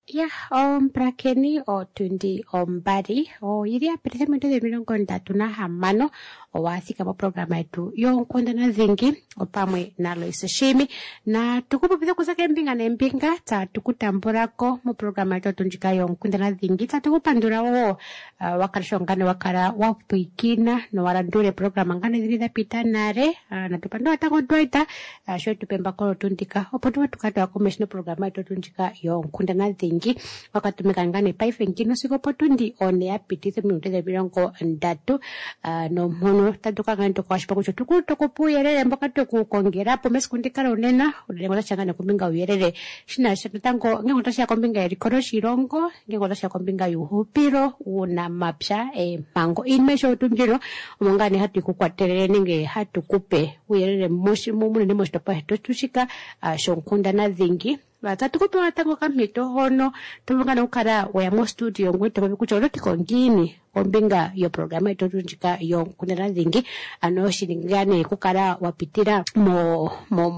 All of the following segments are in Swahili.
Prakeni otundi ombari yili apititha mwito 36 owathika mo programa yetu yonkundana dhingi opamwe na Lois Shimi na tukupupitha kuza kembinga nembinga tatukutambulako mu programa yetu otunjika yonkundana dhingi tatukupandula wo wakalishongane wakala wapwikina no walandule programa ngane dhili dhapita nare na tupandua tango dwaita shwe tupemba kolo tundika opo tuwe tukata wakomeshino programa yetu otunjika yonkundana dhingi wakatumika ngane paife nkino siko potundi one ya pitithe minuto za bilongo ndatu no mhono taduka ngane tukwashipa kucho tukupu uyerere mboka tukukongera po mesikundikala unena ulengoza changane kumbinga uyerere shina shatatango ngengota shia kumbinga yerikoro shirongo ngengota shia kumbinga yuhupiro una mapsha mango inmesho utunjiro umongane hatu kukwatelele nenge hatu kupe uyerere moshi mumune moshi topa heto tushika shonkundana dhingi Tatukupe watango kamito hono tuvungana ukara waya mo studio ngwete kwa vikucha uloti kongini kombinga yo programa ito tunjika yo kunena dhingi ano shiringane kukara wapitira mo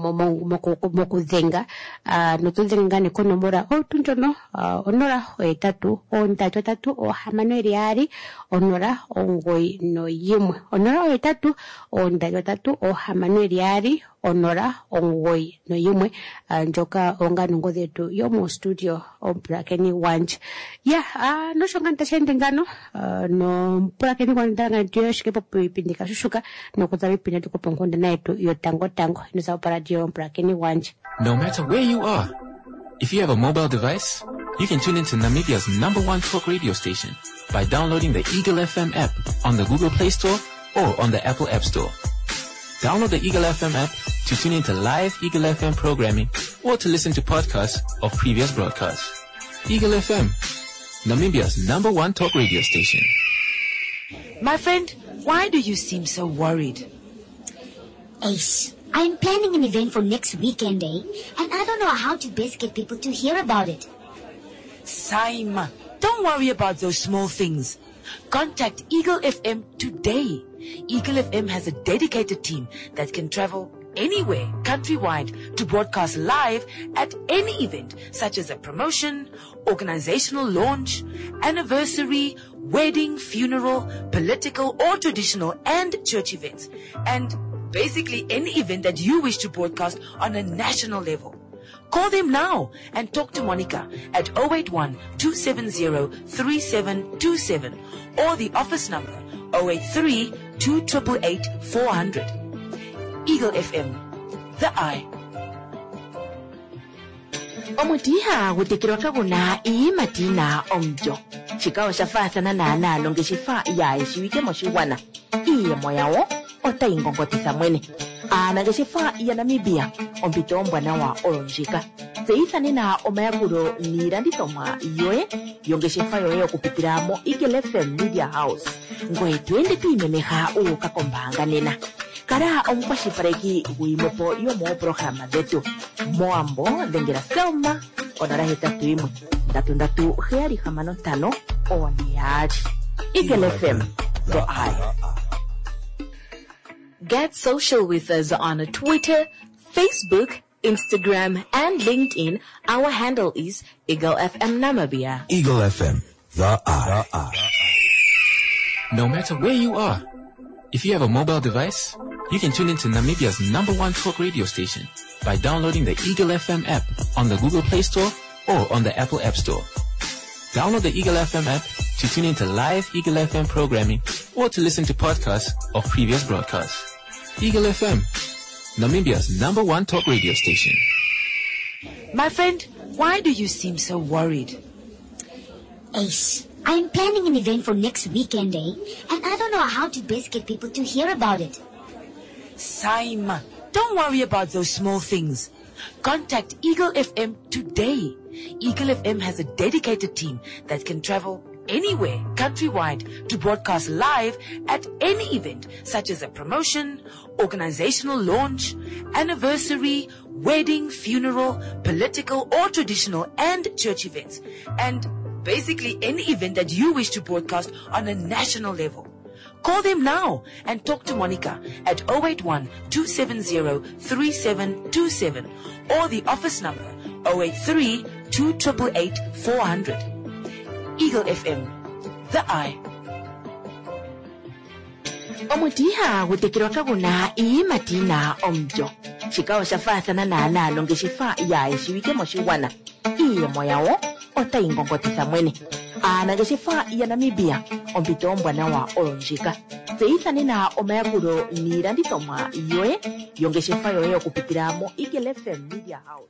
kudhenga no tunzengane konomora tunjono onora tatu ontatu ohamano eriari onora ongoi no yimwe onora tatu ontatu ohamano eriari onora ongoi no yimwe njoka ongano ngozetu yo mo studio Prakeni Wanj no shonganta shendengano no Prakeni Wanjanga ndio shike popo ipindika shushuka no kutabi pinatu kupongonda na yetu yo tango nusa operadio Prakeni Wanj. No matter where you are, if you have a mobile device, you can tune into Namibia's #1 talk radio station by downloading the Eagle FM app on the Google Play Store or on the Apple App Store. Download the Eagle FM app to tune into live Eagle FM programming or to listen to podcasts of previous broadcasts. Eagle FM, Namibia's #1 talk radio station. My friend, why do you seem so worried? Ace, I'm planning an event for next weekend, and I don't know how to best get people to hear about it. Saima, don't worry about those small things. Contact Eagle FM today. Eagle FM has a dedicated team that can travel anywhere countrywide to broadcast live at any event, such as a promotion, organizational launch, anniversary, wedding, funeral, political or traditional and church events, and basically any event that you wish to broadcast on a national level. Call them now and talk to Monica at 081-270-3727 or the office number 083-288-400. Eagle FM, the eye. Omutiha gutikirwa kaguna imatina omjo. Chikawa shafasana na nalonge shifa ya ishiwike moshiwana. Iye moyawo ota ingongotisa mwene. Nageshifa ya Namibia ompito ombwana wa olonjika. Zeithane na omayaguro niranditoma yoe yongeshifa yoe okupitira mo Eagle FM Media House. Ngoe tuende tuimemeha ukakombanga nena. Kara omukwashipareki guimopo yomo programa zetu. Moambo dengera selma onara hetatu imwe. Ndatu heari hamano tano oniari. Eagle FM, the eye. Get social with us on Twitter, Facebook, Instagram, and LinkedIn. Our handle is Eagle FM Namibia. Eagle FM, the eye. No matter where you are, if you have a mobile device, you can tune into Namibia's #1 talk radio station by downloading the Eagle FM app on the Google Play Store or on the Apple App Store. Download the Eagle FM app to tune into live Eagle FM programming or to listen to podcasts of previous broadcasts. Eagle FM, Namibia's #1 talk radio station. My friend, why do you seem so worried? Ace, I'm planning an event for next weekend, and I don't know how to best get people to hear about it. Saima, don't worry about those small things. Contact Eagle FM today. Eagle FM has a dedicated team that can travel anywhere countrywide to broadcast live at any event, such as a promotion, organizational launch, anniversary, wedding, funeral, political or traditional and church events, and basically any event that you wish to broadcast on a national level. Call them now and talk to Monica at 081-270-3727 or the office number 083 288 400. Eagle FM, the eye. omutiha gutekirwa kaguna ii matina omjo chikao shafathana na alalo ngeshifa ya shiwike moshiwana iye moyawo otaingongotitha mwene ana ngeshifa ya Namibia ompito ombwana wa olonjika seithanina omayakulo niilandithomwa yoye yongeshefa yoye okupitira mo Eagle FM Media House.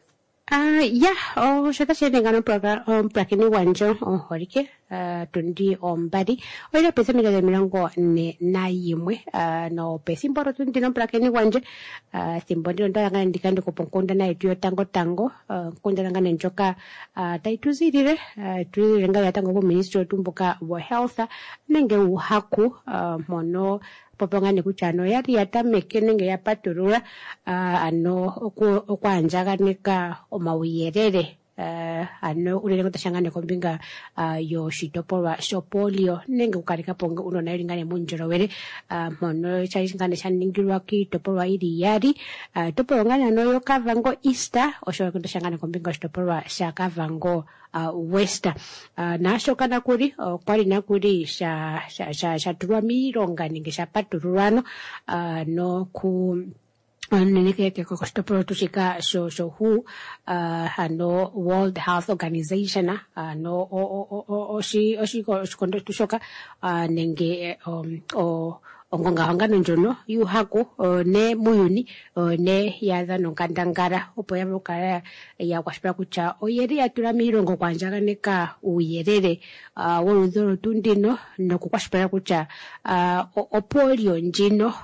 Shota shedengano prakini wanjo horike tundi ombadi oira pesa mila de milango ne na yimwe no pesimboro tundi no prakini wanje simbondi ndanga ndikandi kuponkonda na etio tango konda nga njoka taituzirire tuirenga yatango ko ministry tumbuka wa health nenge uhaku mono popongani kuchano yari yatameke nenge yapaturura ano okwanjaganika omawiyerere ano ulele ngotashangane kombinga yo shitopolwa shopolio nenge ukarika ponga uno na ilingane munjorowere mono changane shaningirwa ki topolwa ili yari topolongana no yo Kavango Easter osho ngotashangane kombinga shitopolwa sha Kavango West na shokana kuri kwali na kuri sha turwa mironga ninge sha patururano no ku neneke ko stoporo tushika sho hu ano World Health Organization no oshi kondo tushoka nenge ongonga hangano njono yuhaku ne muyuni ne yaza nonkandangara opo yabukara ya kwashipira kucha oyeri yatura mirongo kwanjaganeka uyerere woludhoro tundino nokukwashipira kucha opolio njino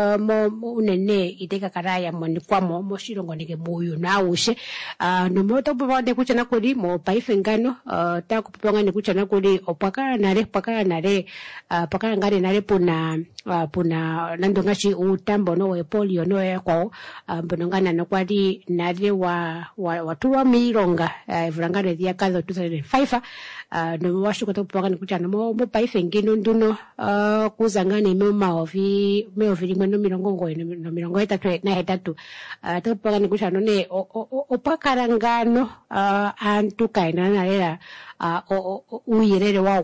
unene iteka karaya monikwamo moshilongo nege muyu naushe nomoto bwande kuchana kuri mo paifengano ta kupanga kuchana kuri opakara nare pakara ngare nare puna nandongachi utambo no we polio no yakwa mbonongana no kwadi nare watuwa mironga vrangare dia kazo 2005 no washuka to kupanga kuchana mo paifengino nduno kuzangane meovi limwe no mirongo etatu topanga nikushano ne opakarangano antu kaina nalela uyerere wa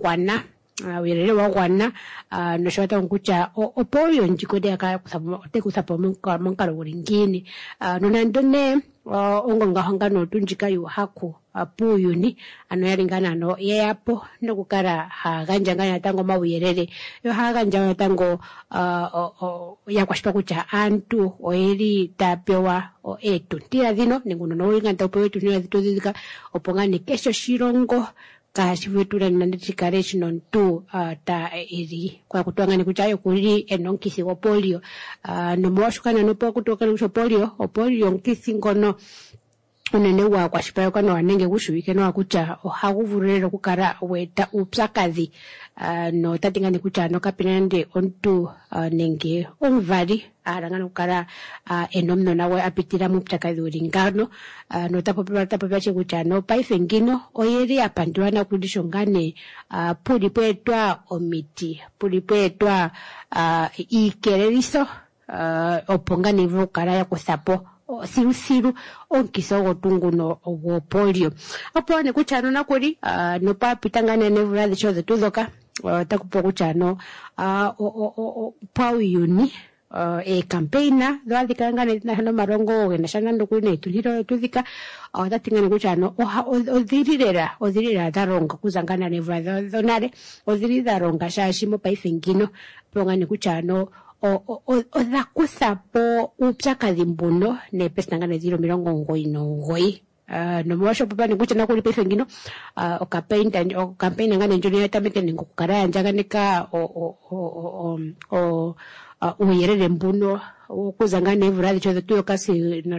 wana no shota nkucha opolio njikode aka kusapo monkalo ngini no nandone ongonga hangano tunjika yuhaku apuyuni ano yaringana no yapo nokukara haganja ngana tango mawuyerere yo haganja tango yakwashpa kucha antu oeri tapewa etu tira dino ninguno no inganta opo etu ni zituzika opongani kesho shirongo kashi vetura nandikare chinon tu ta eri kwa kutwanga nikuchayo kuri enonkisi wa polio no mwashukana no po kutoka no polio nkisi ngono unene wa kwashipaya kana wanenge kushuwike no akucha ohakuvurero kukara weta upsakazi no tatingani kucha no kapinande ontu nenge omvari arangana kukara enomno nawe apitira mupsakazi uringano no tapopera chikucha no paifengino oyeri apandurana kudishongane pulipetwa omiti pulipetwa ikereriso opongani vukara ya kusapo siru onkiso gotunguno wo polio apo ne kuchano nakuri no papitangana ne vradi choze tuzoka takupo kuchano pauyuni campaigner dwadikangana na marongo gena shanando kune tuliro tuzika tatingana kuchano odhirira daronga kuzangana ne vradi donare odhirira ronga shashimo paifengino pongani kuchano odakusapo upsakazi mbuno ne pesangana 0.99 no mwasho papa ni kuchana kuli pefengino campaign ngane njoni yatameke ngokukara yanjaganeka uyerere mbuno okuzangana evradi chozo tuyo kasi no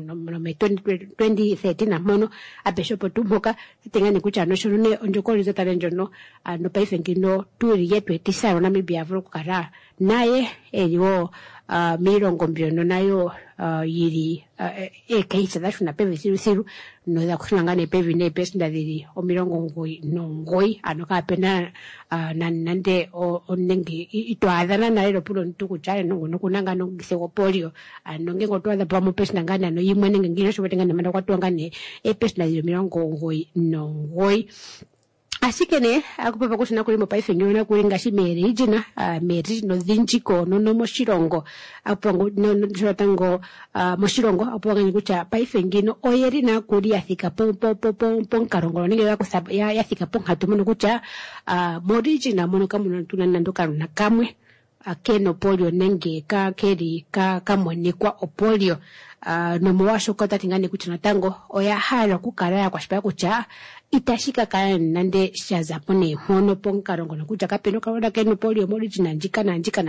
2013 amono apeshopo tumboka tingani kuchano shone onjokolizo talenjono no paifengino turi yetu etisaro Namibia vro kukara naye eliwo mirongo mbiono nayo yiri ekeisa dashuna pevi siru no da kusangane pevi ne pesnda diri omirongo ngoi anoka pena nande onengi itwadana na lero pulo ntuku chale no kunanga no gisego polio anonge ngotwa pamo pesna ngana no yimwe ngingiro shobetenga na manda kwatwa ngane pesna diri omirongo ngoi. Así que akupepa kusina kuli mopaife nyona kuli ngashi marriage no dhinjiko no moshirongo apongo no tango moshirongo aponga nikucha paife ngino oyeri na kuli yathika pon karongo ninge ya yathika pon hatumo kucha marriage na mono kamuno tunando karuna kamwe akeno polio nenge ka keri ka kamonikwa opolio no mwasho kota tingane kucha natango oya hala kukaraya kwa shipaya kucha itashika kaya nande shazapone mono ponkarongo nokuja kapeno kaona keno polio moriji nanjika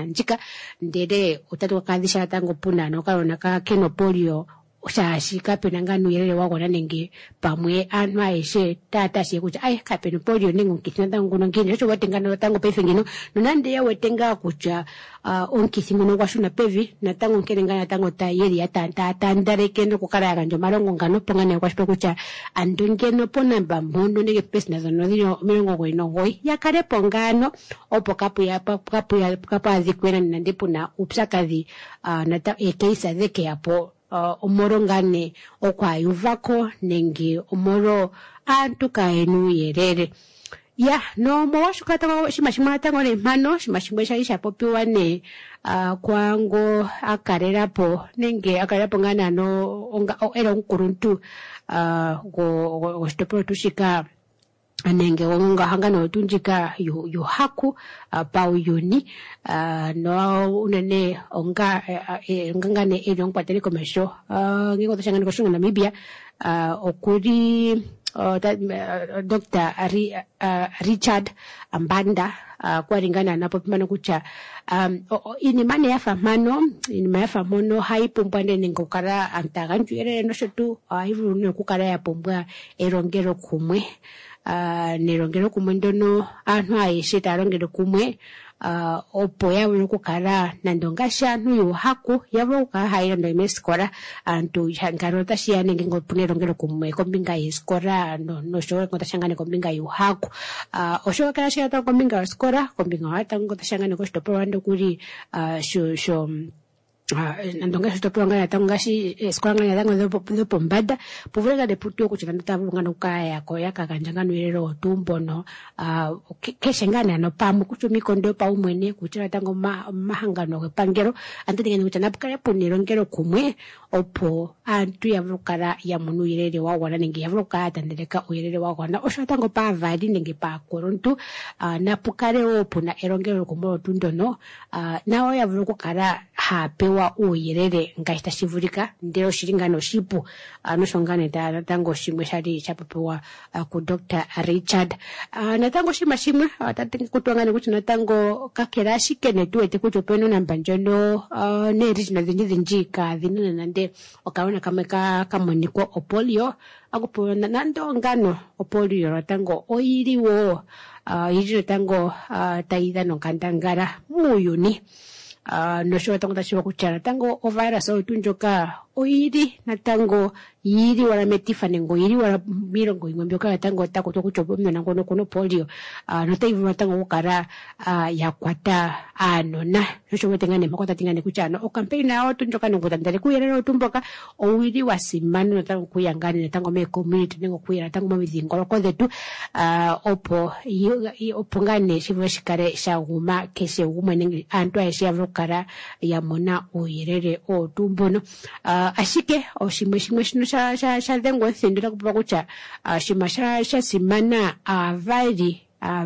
ndere utatu kadhisha tango puna no kaona ka keno polio shashika penanga nuyelele wagona nenge pamwe anu aishe tata shi kuja ai kapeno polio ningo kitina tango ngine so watengana tango pefe ngino nonande ya wetenga kuja onkisingo no kwashuna pevi na tango nkelengana tango tayeri ya tandare keno kukara ganjo malongo ngano pongana kwashpa kucha andongeno pona bambondo nege pesna zono dino mirongo ngoi yakare pongano opo kapu azikwena nande puna upsakadhi nata ekeisa dheke hapo omoro ngane okwayuvako nenge omoro antu kaenu yerere ya no mwashuka tango shimashimwa tango ne mano shimashimwa shaisha popiwa ne kwango akarerapo ngana no onga era nkuruntu go stopro tushika nenge wonga hangano tunjika yuhaku pau yuni no unene onga ngangane elong pateli komesho ngingo tashangana ko shunga Namibia okuri Dr. Richard Ambanda kwaringana na popimano kucha inimane yafa mono haipumpande ningokara antaganju ere no shotu hivu no kukara ya pumbwa erongero kumwe nerongero kumwe ndono antu aishe tarongero kumwe opo ya wino kukara nandongasha nuyu haku ya wino kukara haira ndo imeskora antu ngaro tashiya nenge ngopune rongero kumwe kombinga iskora no showe ngota shangane kombinga yu haku oshowe kara shia ta kombinga iskora kombinga wata ngota shangane koshtopo wando kuri sho nandonga shitopo ngana tangashi eskola ngana tango do pombada povega de putu kuchikanda tabu ngana ukaya ko yakakanja nwelero tumbono keshengana no pamu kuchumi kondo pa umwene kuchira tango mahangano kwepangero antetingene kuchana bukaya puniro ngero kumwe opo antu yavukara ya munu irere wagwana nenge yavuka tandeleka uyerere wagwana osho tango pa vadi nenge pa korontu na pukare opo na erongero kumbo tundono nawo yavukara hapewa uyerere ngaita shivurika ndero shiringano shipu anoshongane tango shimwe shari chapewa ku Dr. Richard natango shimwe tatinga kutwangane kuti natango kakerashi kenetu ete kuti peno nambanjono ne regional zinjika dhinana nande okaona kameka kamoniko opolio akupona nando ngano opolio natango oiriwo yiri tango taida no kandangara muyuni no showa tango tashiwa kuchara tango o virus otunjoka oiri natango yiri wala metifa nengo yiri wala mirongo ingomboka tango takuto kuchobo mna ngono kono polio no taivu tango ukara yakwata anona no showa tengane makota tingane kuchano o campaign na otunjoka ngo tandale kuyerero otumboka owiri wasimano no tango kuyangane tango me community nengo kuyera tango mabizingolo kodetu opo opongane shivo shikare shaguma keshe umwe nengi antu aishe avukara ya mona oyerere otumbono ashike oshimwe shino sha dengo sendera kupa kucha shima sha simana avari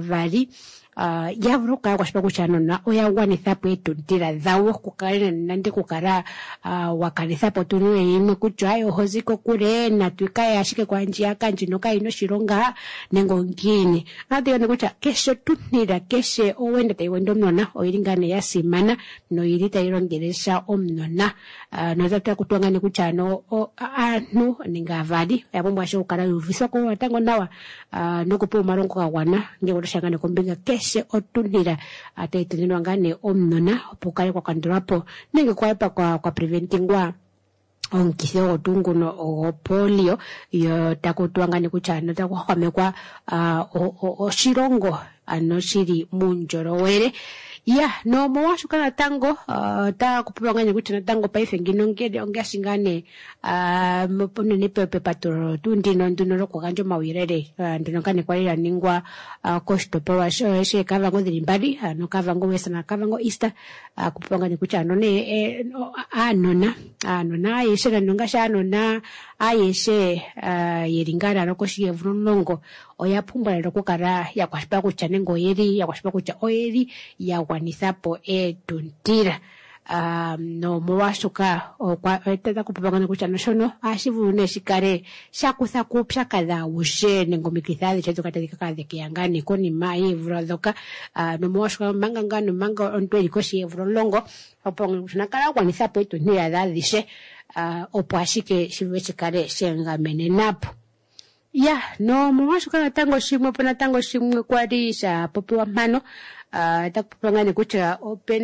yavuruka kwa shipaku chanona oya wanithapo etundira dhawo kukarina nande kukara wakanithapo tunuwe ime kucho ayo hoziko kure na tuikaya ashike kwa njia kanjinoka ino shironga nengo ngini nati yone kucha keshe tunira keshe owenda taiwendo mnona oiringane ya simana no irita irongeresha omnona no zata kutuangane kucha no anu ninga avadi ya pombo ashe kukara uvisa kwa watango nawa no kupo marongo kawana nge kutoshangane kumbinga keshe otunira ataitenwa ngane omnona opukale kwa kandurapo nenge kwa epa kwa preventingwa onkitho gotunguno o polio yo takutwangane kutya ano takuhwamekwa oshilongo ano shili muundjolowele. No mwashuka natango takupwangane kutya natango paife ngino ngele ongashingane ponene pepatulolo tundino nduno lokugandja omawuyelele ndino kane kwali yaningwa koshitopolwa shekavango dhili mbali ano Kavango West na Kavango East kupwangane kutya ano ne aanona ayeshe nando ngasha aanona ayeshe yelingana nokoshiyevulu mulongo oya pumbwa lero kukala yakwashpa kutya nengo yakwashpa kutya oyeli yagwanithapo etuntila no mwashuka tata kupapangana kutya noshono ashivulu neshikale shakutha kuupyakadha wushe nengo mikithadhi chetu katadhika kadheke yangane konima yevula dhoka no mwashuka manga ngano manga ontu eliko shiyevulu longo opongana kutya nakala gwanithapo etuntila dhadhishe opo ashike shive shikale shengamene napo. No mwashuka natango shimwe kwali sha popiwa mpano takupangane kutya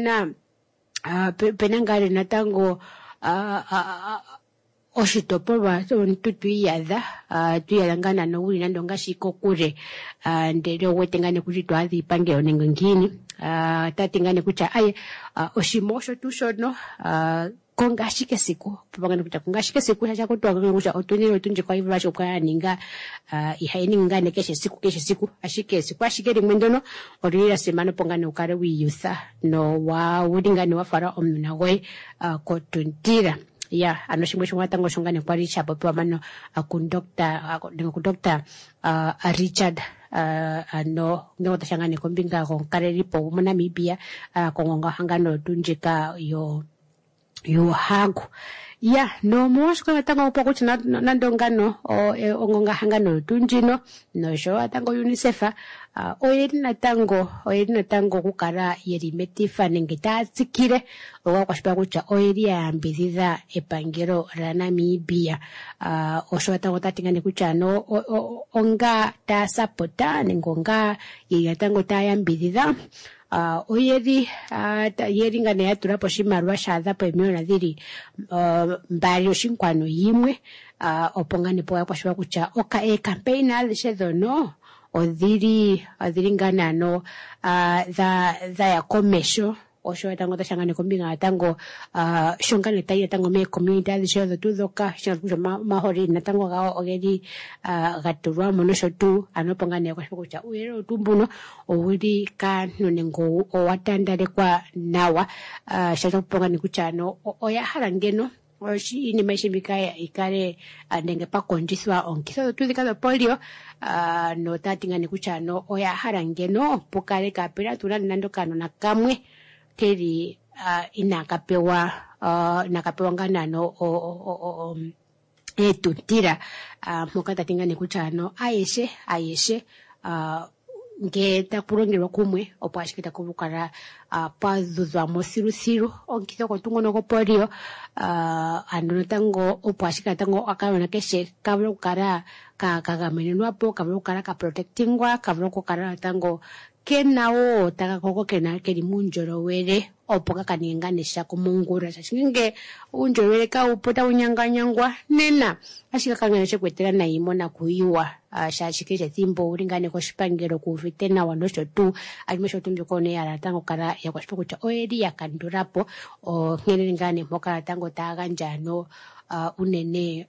pena ngale natango oshitopolwa omuntu tuyadha ngana no wuli nando ngashi kokule ndele owete ngane kuti twadhi ipangelo nengo ngini tatingane kutya aye oshimo osho tushono kongashike siku pangana kutya kongashike siku chakutwanga kutya otunile otunje kwa hivyo basho kwa ninga ihainingane keshe siku ashike siku ashike limwe ndono olila semana pongana ukale wiyutha no wa ulingane wafara omuna gwe kotuntira. Ano shimwe watango shongane kwa Richard popiwa mano ku Dr. Richard ano ngo tashangane kombinga konkalelipo mu Namibia kongonga hangano tunjika yo hago. No mwashuka natango upo kuti nandongano ongonga hangano tunjino no sho atango UNICEF oyeli natango kukala yeli metifa nenge tatsikire okwashpa kutya oyeli yambidhidha epangelo la Namibia osho atango tatingane kutya no onga ta sapota nenge onga yatango tayambidhidha oyeli ngane yatula po shimaliwa shaadha po emiliyona dhili 2.1 opo ngane po yakwashwa kutya campaign adhishe dhono odhili ngane ano dhaya komesho osho tango tashangane kombinga natango shongane tayi tango me community adhishe dhotu dhoka shinga mahori natango gao ogeli gatulwa mono shotu ano pongane yakwashwa kutya uyelo otumbuno owuli kantu nengo owatandalekwa nawa shaka pongane kutya ano oyahala ngeno inima ishimika ikale nenge pakondjithwa onkitho dhotu dhika dho polio no tatingane kutya ano oyahala ngeno pokale kapela tulani nando kanona kamwe keli inakapewa ngana no etuntila mpoka tatingane kutya ano ayeshe nge takulongelwa kumwe opo ashike takuvukala padhudhwa mothilu onkitho kotungono ko polio ano natango opo ashike tango akabona keshe kavule kukala kagamenenwapo kavule kukala kaprotectingwa kavule kukala tango kenawo takakoko keli muundjolowele opo kakanenganisha kumungura shashinge uundjolowele kaupo taunyanganyangwa nena ashike kangana shekwetela nayimona kuyiwa shashike shethimbo ulingane koshipangelo kuuvite nawa nosho tu alime shotu mbikone yala tango kala yakwashpa kutya oyeli yakandulapo nkene ngane mpoka tango tagandja no unene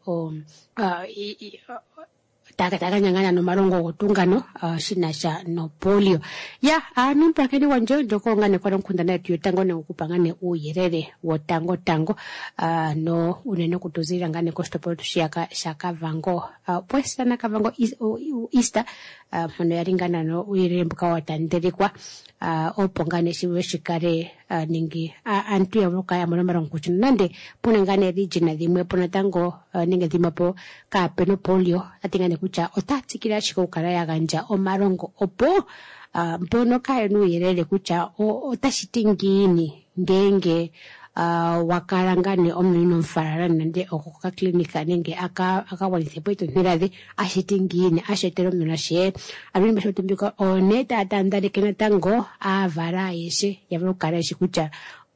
takanyangana no malongo gotungano shinasha no polio numpakeni wanje ndokongane kwa nkundana yetu yotango nekupangane uyelele wotango no unene kutuzira ngane kostopo tushiyaka shakavango pues na Kavango East mono yaringana no uyelele mbuka watandelikwa opongane shiwe shikare ningi antu yavuka ya mono malongo kuchina nande puna ngane region dhimwe puna tango ninge dhimapo kapeno polio atingane kucha otatsikira chiko kala yaganja omalongo opo mpono kaye nuyelele kucha otashitingini ngenge wakalangane omulino mfalala nande okoka klinika nenge akawalithepo itonteladhe ashitingini ashetelo mnuna she alini mashotumbika oneta atandaleke natango avala yeshe yavula kukala yeshi kucha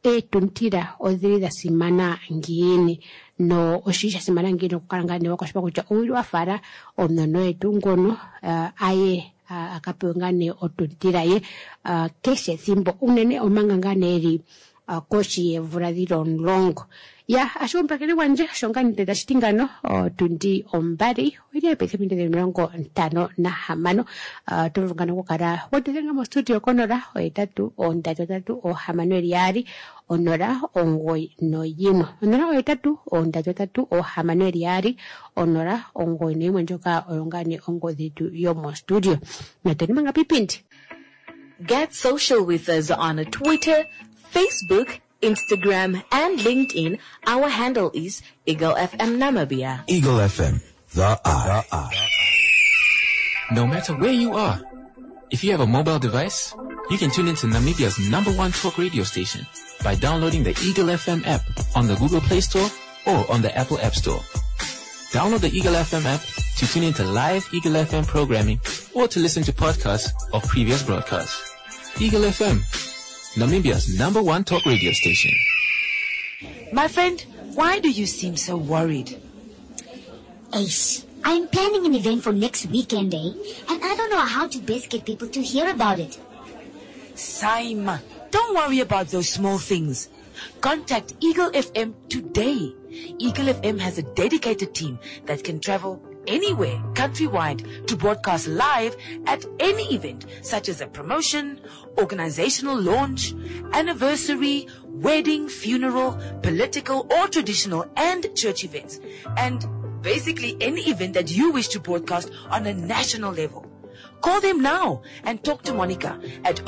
tuntira odhirira simana ngini no oshisha simana ngini kukalangani wakashipa kucha uwili wafara omnono etu ngono aye akapengane otuntira ye keshe thimbo unene omangangane eri koshi evradiro nlongo ya ashumpakele wanje shongani teta shitingano tundi ombari wili epese pinte de mlongo ntano na hamano tuvungana kukara wotezenga mo studio konora oetatu ondatu o hamano eliari onora ongoi no yino onora oetatu ondatu o hamano eliari onora ongoi no yimo njoka oyongani ongo dhitu yomo studio natoni manga pipindi. Get social with us on Twitter, Facebook, Instagram, and LinkedIn. Our handle is Eagle FM Namibia. Eagle FM, the eye. No matter where you are, if you have a mobile device, you can tune into Namibia's #1 talk radio station by downloading the Eagle FM app on the Google Play Store or on the Apple App Store. Download the Eagle FM app to tune into live Eagle FM programming or to listen to podcasts of previous broadcasts. Eagle FM, Namibia's #1 talk radio station. My friend, why do you seem so worried? Ace, I'm planning an event for next weekend, and I don't know how to best get people to hear about it. Saima, don't worry about those small things. Contact Eagle FM today. Eagle FM has a dedicated team that can travel anywhere countrywide to broadcast live at any event, such as a promotion, organizational launch, anniversary, wedding, funeral, political or traditional and church events, and basically any event that you wish to broadcast on a national level. Call them now and talk to Monica at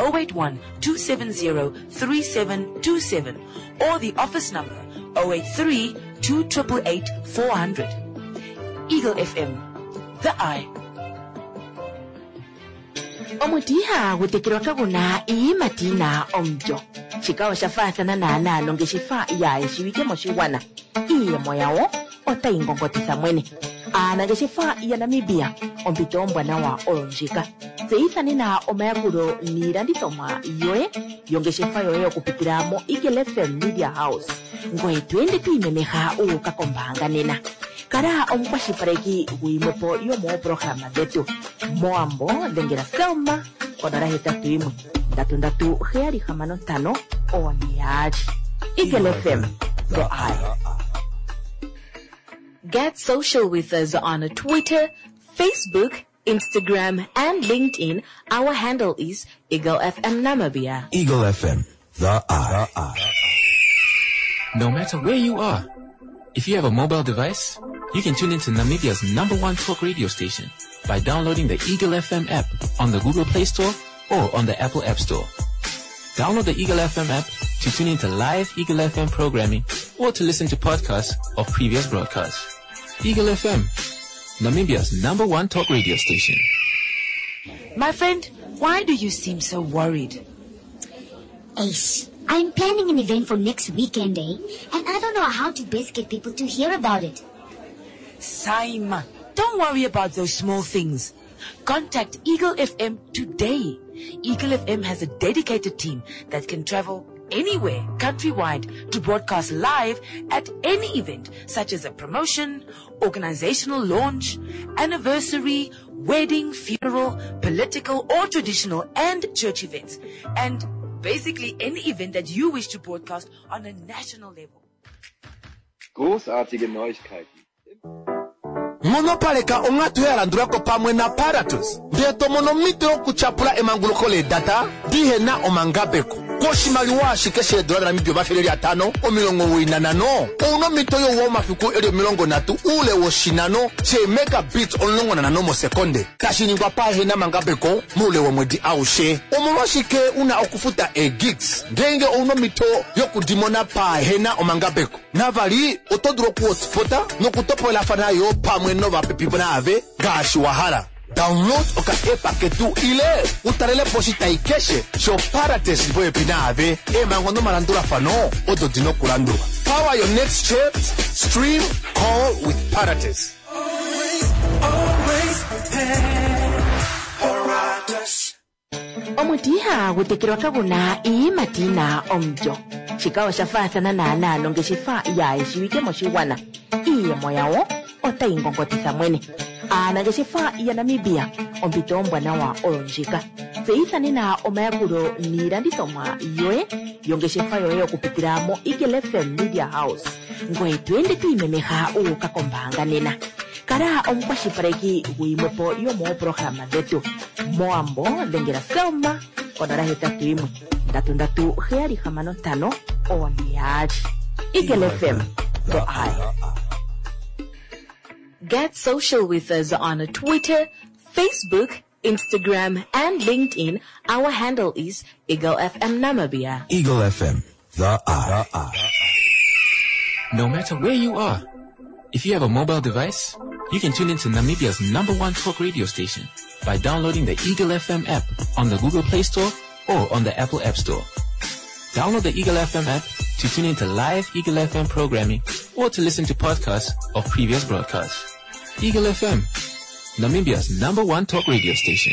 081-270-3727 or the office number 083-288-400. Eagle FM, the eye. Omutiha gutekirwa kaguna imatina omjo. Chikawa shafasana na nalo ngeshifa ya eshiwike moshiwana. Iye moyawo ota ingongotisa mwene. Ana ngeshifa ya Namibia ompito mbwana wa olonjika. Seithani na omayakuro niranditoma yoe yongeshifa yoe okupitira mo Eagle FM Media House. Ngoe twende tuimemeha ukakombanga nena. Kara omukwashipareki wimepo yomo programa detu. Moambo dengera selma onora hetatu imwe. Ndatu heari hamano tano oniari. Eagle FM, the eye. Get social with us on Twitter, Facebook, Instagram, and LinkedIn. Our handle is Eagle FM Namibia. Eagle FM, the eye. No matter where you are, if you have a mobile device, you can tune into Namibia's #1 talk radio station by downloading the Eagle FM app on the Google Play Store or on the Apple App Store. Download the Eagle FM app to tune into live Eagle FM programming or to listen to podcasts of previous broadcasts. Eagle FM, Namibia's #1 talk radio station. My friend, why do you seem so worried? Ace, I'm planning an event for next weekend, and I don't know how to best get people to hear about it. Saima, don't worry about those small things. Contact Eagle FM today. Eagle FM has a dedicated team that can travel anywhere countrywide to broadcast live at any event, such as a promotion, organizational launch, anniversary, wedding, funeral, political or traditional and church events, and basically any event that you wish to broadcast on a national level. Großartige Neuigkeiten. Monopaleka ongatu yalandurako pamwe na Paratus. Ndeto monomito kuchapula emangulukole data dihena omangabeko. Koshimaliwa shikeshe dola na mibyo bafeli atano omilongo winanano. Uno mito yo woma fiku elio milongo natu ule wo shinano che megabits onlongo nanano mo sekonde. Kashini wapa hena mangabeko mule wo mwedi aushe. Omoloshike una okufuta gigs. Ngenge uno mito yo kudimona pa hena omangabeko. Navali otoduro ku hotspota no kutopola fana yo pamwe nova pepibona ave gashi wahara. Download oka paketu ile utarele posita ikeshe show Parates boye pinave mangondo marandura fano odo dino kurandura. Power your next trip. Stream call with Parates. Always prepare. Parates. Omutiha gutekirwa kaguna imatina omjo. Chicago shafathana na nalo ngeshifa ya ishiwike moshiwana iye moyawo otaingongotisa mwene ana ngeshifa ya Namibia ompito ombwana wa olonjika feithani na omayakulo niilandithomwa yoye yongeshefa yoye okupitila mo Eagle FM Media House ngoye twende tuimemeha uukakombanga nena kala omukwashipaleki gwiimwepo yomoprograma dhetu moambo dhengela Selma konala 81 oniyali Eagle FM the eye. Get social with us on Twitter, Facebook, Instagram, and LinkedIn. Our handle is Eagle FM Namibia. Eagle FM, the eye. No matter where you are, if you have a mobile device, you can tune into Namibia's #1 talk radio station by downloading the Eagle FM app on the Google Play Store or on the Apple App Store. Download the Eagle FM app to tune into live Eagle FM programming or to listen to podcasts of previous broadcasts. Eagle FM, Namibia's #1 talk radio station.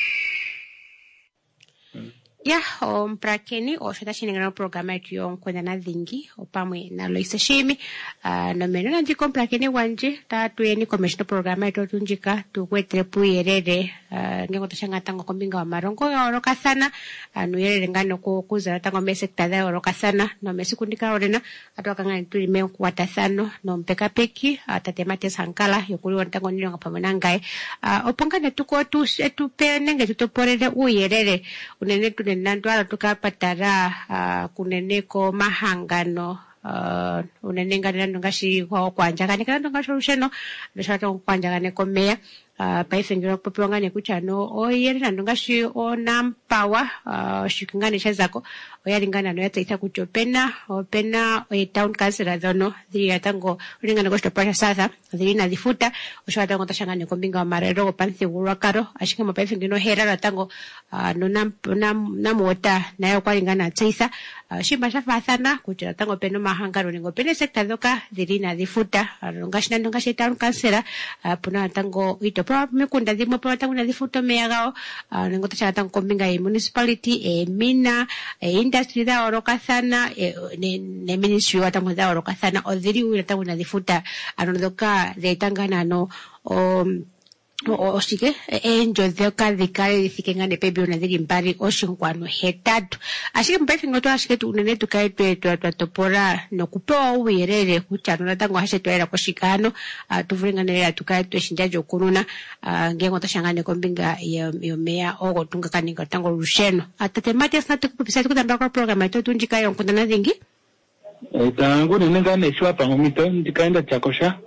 Ya mprakeni oshatashiningana programa yetu yonkwenda na dhingi opamwe na Loisa Shimi no meno na ndiko mprakeni wanje tatueni commission programa yetu tunjika tukwetere puyerere ngengo tashanga tango kombinga wa marongo yoroka sana nuyerere ngano kuzara tango mesekta da yoroka sana no mesikundika orena atwakanga tulime kuwatasano no mpeka peki tatemate sankala yokuli wantango nilo ngapamana ngai opangana tuko tupenenge tutoporere uyerere unene tunenandwala tukapatara kuneneko mahangano unenengana nongashi kwanjagane kana nongashi rusheno ndashata kwanjagane komeya paifengero popongane kuchano oyere nongashi onampawa shikingane chazako oyalingana no yatsaita kuti opena town council zono dhiri tango ulingana kosto pasha sasa dhiri na difuta oshwata ngo tashangane kombinga marero panthi urwakaro ashike mapaifengero hera tango no namota nayo kwalingana tsaisa shimba shafathana kuti tango peno mahangaro ningo pene sector doka dhiri na difuta nongashi town council puna tango ito mikunda dhimwe puna tango na difuta meyagao ningo tashangana tango kombinga municipality mina industry da oroka sana ne ministry watango da oroka sana odhiri uyatango na difuta anodoka deitangana no oshike enjo dhoka dhikale dhikengane pebi unadhiri mbari oshinkwano hetatu ashike mpefi ngoto ashike tunene tukae tuatopora no kupewa uwirere kuchano natango hashe tuwaira koshikano tuvuringanelea tukae tueshinjajo kununa ngengo tashangane kombinga yomea ogo tunga kaninga tango rusheno atatemati asnatu kupisati kutambara kwa programa ito tunjika yonkundana dhingi tangu nenengane shwa pangomito ndikaenda chakosha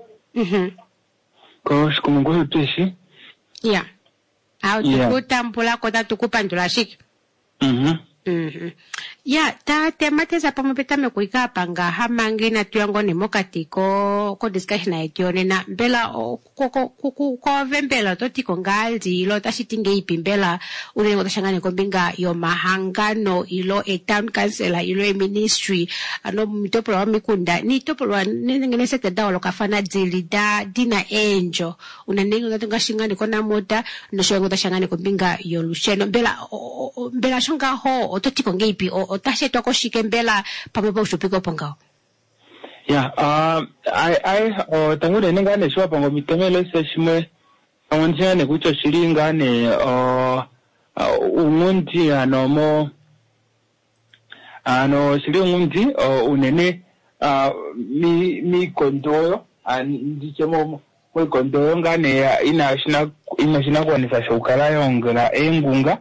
kosh kumungu tuishi ya au tukutambula kota tukupandula shiki ya temate za pamopeta mekuika panga hamangi na tuyango ni mokati ko discussion aitione na mbela ko vembela totiko ngalzi ilo tashitinge ipimbela unengo tashangane kombinga yo mahangano ilo town council ilo ministry ano mitopolo wa mikunda ni topolo wa nengene sekta dawo lokafana dzilida dina enjo unengo tatungashingane kona mota no shoyengo tashangane kombinga yo lusheno mbela shonga ho ototiko ngeipi otashe toko shikembela pamoja ushupiko pongao tangu nengane shwa pango mitemelo seshimwe onjane kucho shilingane umundi shili umundi unene mi kondoyo ndichemo mwe kondoyo ngane ina kwanisa shukala yongela engunga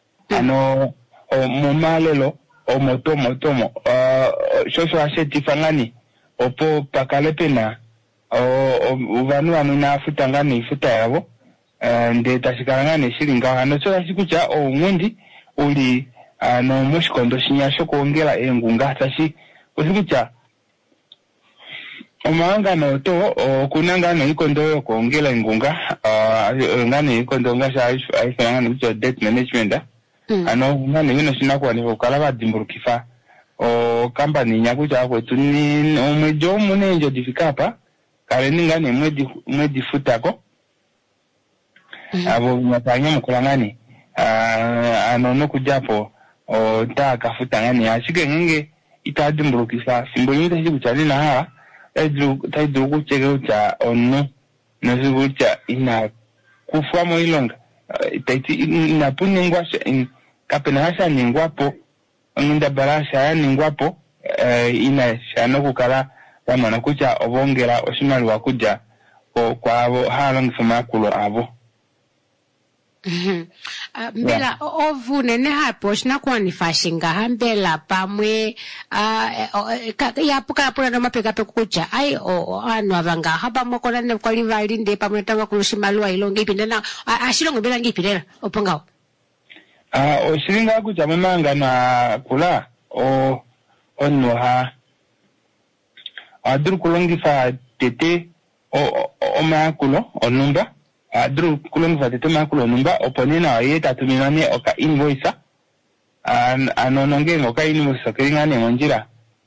mumalelo omotomo shosho ashetifangani opo pakale pena vanu vanu afuta ngani ifuta yavo nde tashikalangani shilinga hano so ashikucha ongundi uli no mushikondo shinyasho kuongela engunga tashi usikucha omangano to kunangano ikondo yo kuongela engunga ngani ikondo ngasha aifangani kucho debt management ngani wino shinakwa ni ukala badimburukifa company nyakucha kwetu ni omwejo munenjo difikapa kale ningane mwedi futako abo nyatanya mukulangani no kujapo ta kafuta ngani ashike ngenge itadimbulukisa simbolimo tachikuchani na haa taidiru kucheke ucha onu nasikucha ina kufuamo ilonga taiti inapuningwa kapena hasha ningwapo nginda barasha ya ningwapo ina shano kukala wamana kucha obongera oshimali wakuja kwa abo halongisa makulo abo. Mbela ovune ne hapo shinakuwa nifashinga hambela pamwe yapuka pula no mapeka pekucha ai anu avanga haba mokona ne kwa livalinde pamwe tanga kulushimalwa ilonge ipindana ashilongo bela ngipirera opongao oshiringa kucha mamanga na kula onnoha aduru kulongifa tete o makulo onumba adru kulongifa tete makulo onumba oponena ayeta tuminane oka invoice anononge oka invoice kiringane monjira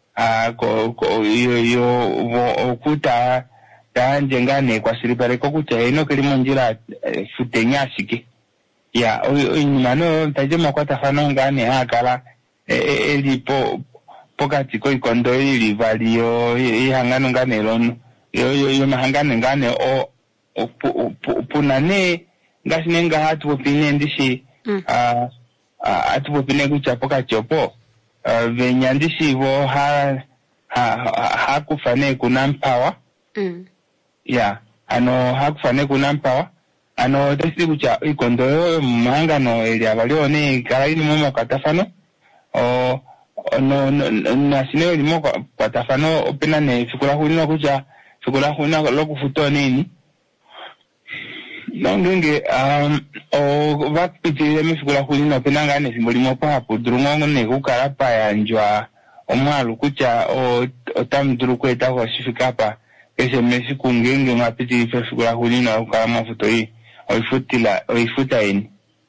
yo okuta tanjengane kwa siripare ko kucha eno kiri monjira futengashike ya oinyano tajema kwa tafano ngane akala elipo pokati ko ikondo ili valio ihangano ngane lono yo mahangane ngane o punane ngasinenga hatu popine ndishi hatu popine kucha pokati opo venyandishi vo hakufane kunampawa ya ano hakufane kunampawa ano tesi kucha ikondo yo mahangano ili avalione kala ili momo katafano no nasineo limo kwa tafano opena ne fikula hulina kucha fikula hulina lokufuto nini nongenge vakupitile mifikula hulina opena ngane simbolimo papo durungongo ne kukala pa yanjwa omwalu kucha otamduru kweta kwa shifikapa kese mesi kungenge mapitile fikula hulina ukala mafuto hii oifuta ini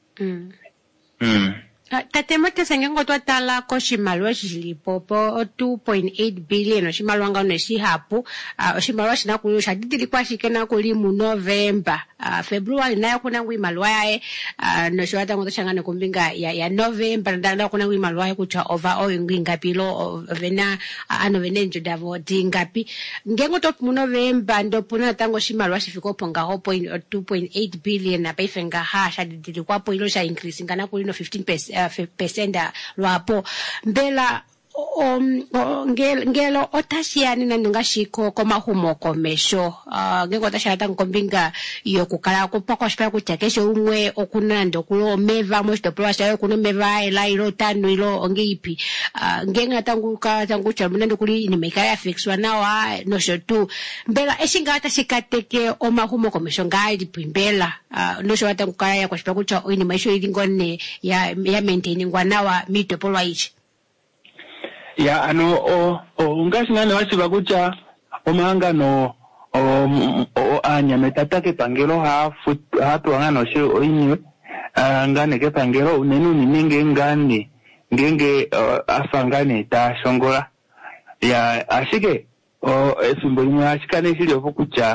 tatema tesengengo twatala ko shimalwa shilipopo 2.8 billion shimalwa ngano shihapu shimalwa shinakuyo shadidili kwa shikena kuli mu November February nayo kuna ngwi malwa yae no shwata ngo tshangane kumbinga ya November ndanda kuna ngwi malwa yae kucha over ngwi ngapilo vena ano venenjo davo dingapi ngengo top mu November ndo puna tango shimalwa shifikopo ngaho 2.8 billion apa ifenga ha shadidili kwa po ilo sha increase ngana kuli no 15% lwapo mbela ngelo otashiani na ngashiko koma humo komesho ngeko tashata ngombinga iyo kukala kupako shipala kutakesho umwe okunando kulo meva moshitopolwa shayo kuno meva ela ilo tano ilo ongiipi ngenga tangu cha munendo kuli ni mekaya fixwa nawa no shotu mbela eshinga atashikateke omahumo komesho ngali pimbela no shwa tangu kaya kwa shipala kucha ini maisho ilingone ya maintaining nawa mitopolwa ichi ya ano ngashingane wasiba kucha omahangano anyametatake pangelo hatu ngano she oinyiwe ngane ke pangelo unenu ninenge ngenge afangane ta shongola ya ashike simbolimo ashikane shili okucha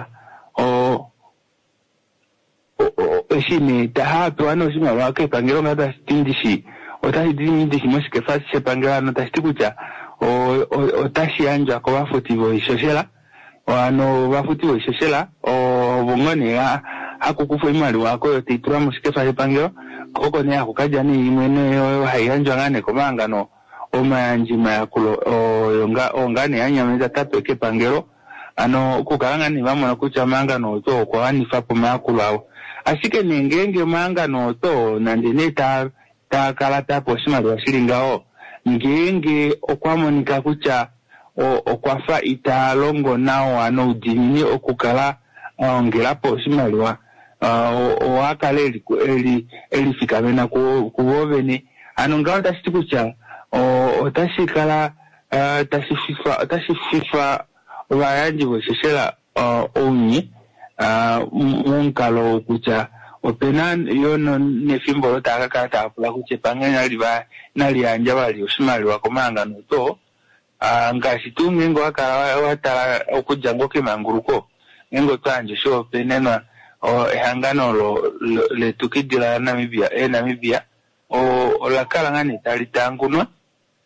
eshine ta hatu ano shima wake pangelo ngata stindishi otahidindishi moshike fasi shepangela no tashikucha otashi anja ko bafutibo ishoshela ano bafutibo ishoshela bongone hakukufa imali wako yotitura moshike fasi pangelo koko ne akukaja ni imwene hayanjwa ngane komangano omayanjima yakulo ngane yanyameza tatu ke pangelo ano kukalanga ni bamona kucha mangano to kwa nifa po makulo awo ashike nengenge mangano to nandineta takalata poshimali washilingao ngenge okwamonika kucha okwafa italongo nao ano udinini okukala ngela poshimaliwa wakale elifikamena kuwovene ano ngao tashiti kucha otashikala tashififa vayanji wesheshela ounyi munkalo kucha opena yono nefimbo lotaka kata apula kuchepanga nali anja bali oshimali wakomanga noto ngashi ngengo akala watala okujango ke manguruko ngengo tanje sho penena ehangano le tukidila Namibia Namibia olakala ngani talitangunwa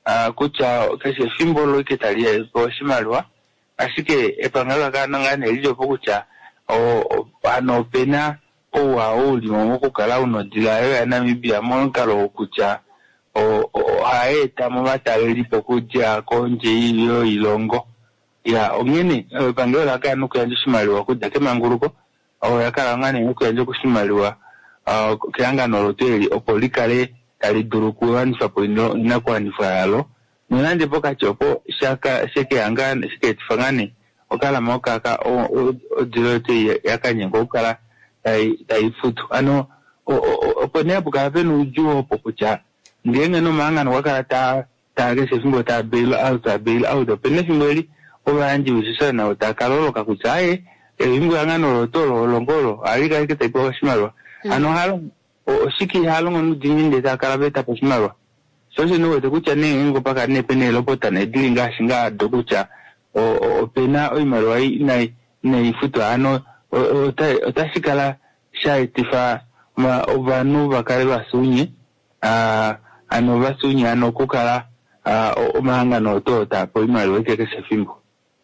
kucha kashe simbolo ikitalia ko shimalwa asike epangala kana ngane lijo kucha ano pena wa uli mo kukala uno dilayo ya Namibia monkalo kucha haeta mo bataleli pokuja konje iyo ilongo ya ongene epangala kana kuyanje shimalwa kuja kemanguruko yakala ngane kuyanje kushimaliwa kuyanga noloteli opolikale alidurukuwa nifapo inakuwa nifayalo nilande poka chopo sheke yangane sheke tifangane okala mokaka dilote yakanyengo okala taifutu ano opone buka penu ujuo pokucha ngenge no mangana wakala ta gese fingo ta bail out pene fingoli obanji wisisa na utakalolo kakuchaye ingo yangano lotolo longolo alika ikete kwa shimalwa ano halo shiki halo ngonu dinginde ta kalabeta poshimalwa soje no wete kucha ngo paka ne pene lopota na dilinga shinga dokucha pena oimalwa na ifutu ano otashikala shaitifa ma ovanu bakale basunye ano basunye ano kukala omahanga no tota poimalwa ikeke sefimbo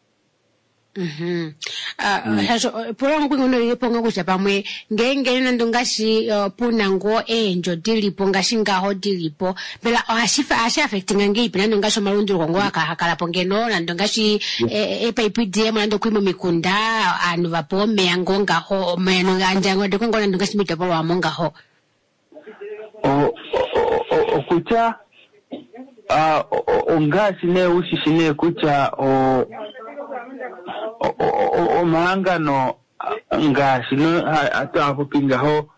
haso pora ngono yeponga kucha pamwe ngenge nando ngashi punango enjo dilipo ngashi ngaho dilipo bela asha affecting ngipi nando ngasho malundiro ngo akakala pongeno nando ngashi EPIPDM nando kwimo mikunda anu vapome yango ngaho meno nganja ngode ngo nando ngashi mitapo wa mongaho kucha ongashi ne ushishine kucha mahangano ngashi no atapopingaho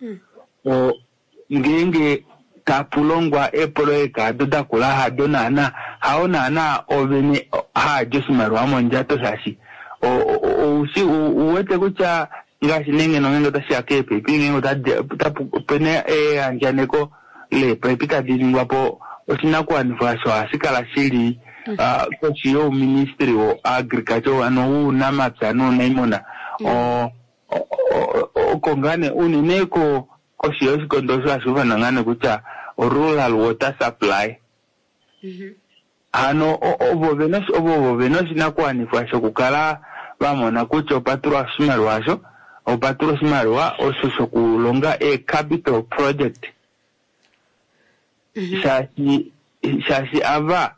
ngenge tapulongwa eproeka dodakula hadonana haonana ovene josimarwa monjato sashi usi uwete kucha ngashi nenge nongengo tashiake pepi ngengo tapene anjaneko le pepita dilingwapo osinakuwa nifasho asikala shili kochiyo ministry o agriculture ano namapya no naimona kongane unineko kochiyo sikondosho ashuva nangane kucha rural water supply ano oboveno sinakuwa nifasho kukala bamona kucha opatura shimarwasho opatura shimarwa ososho kulonga capital project shashi ava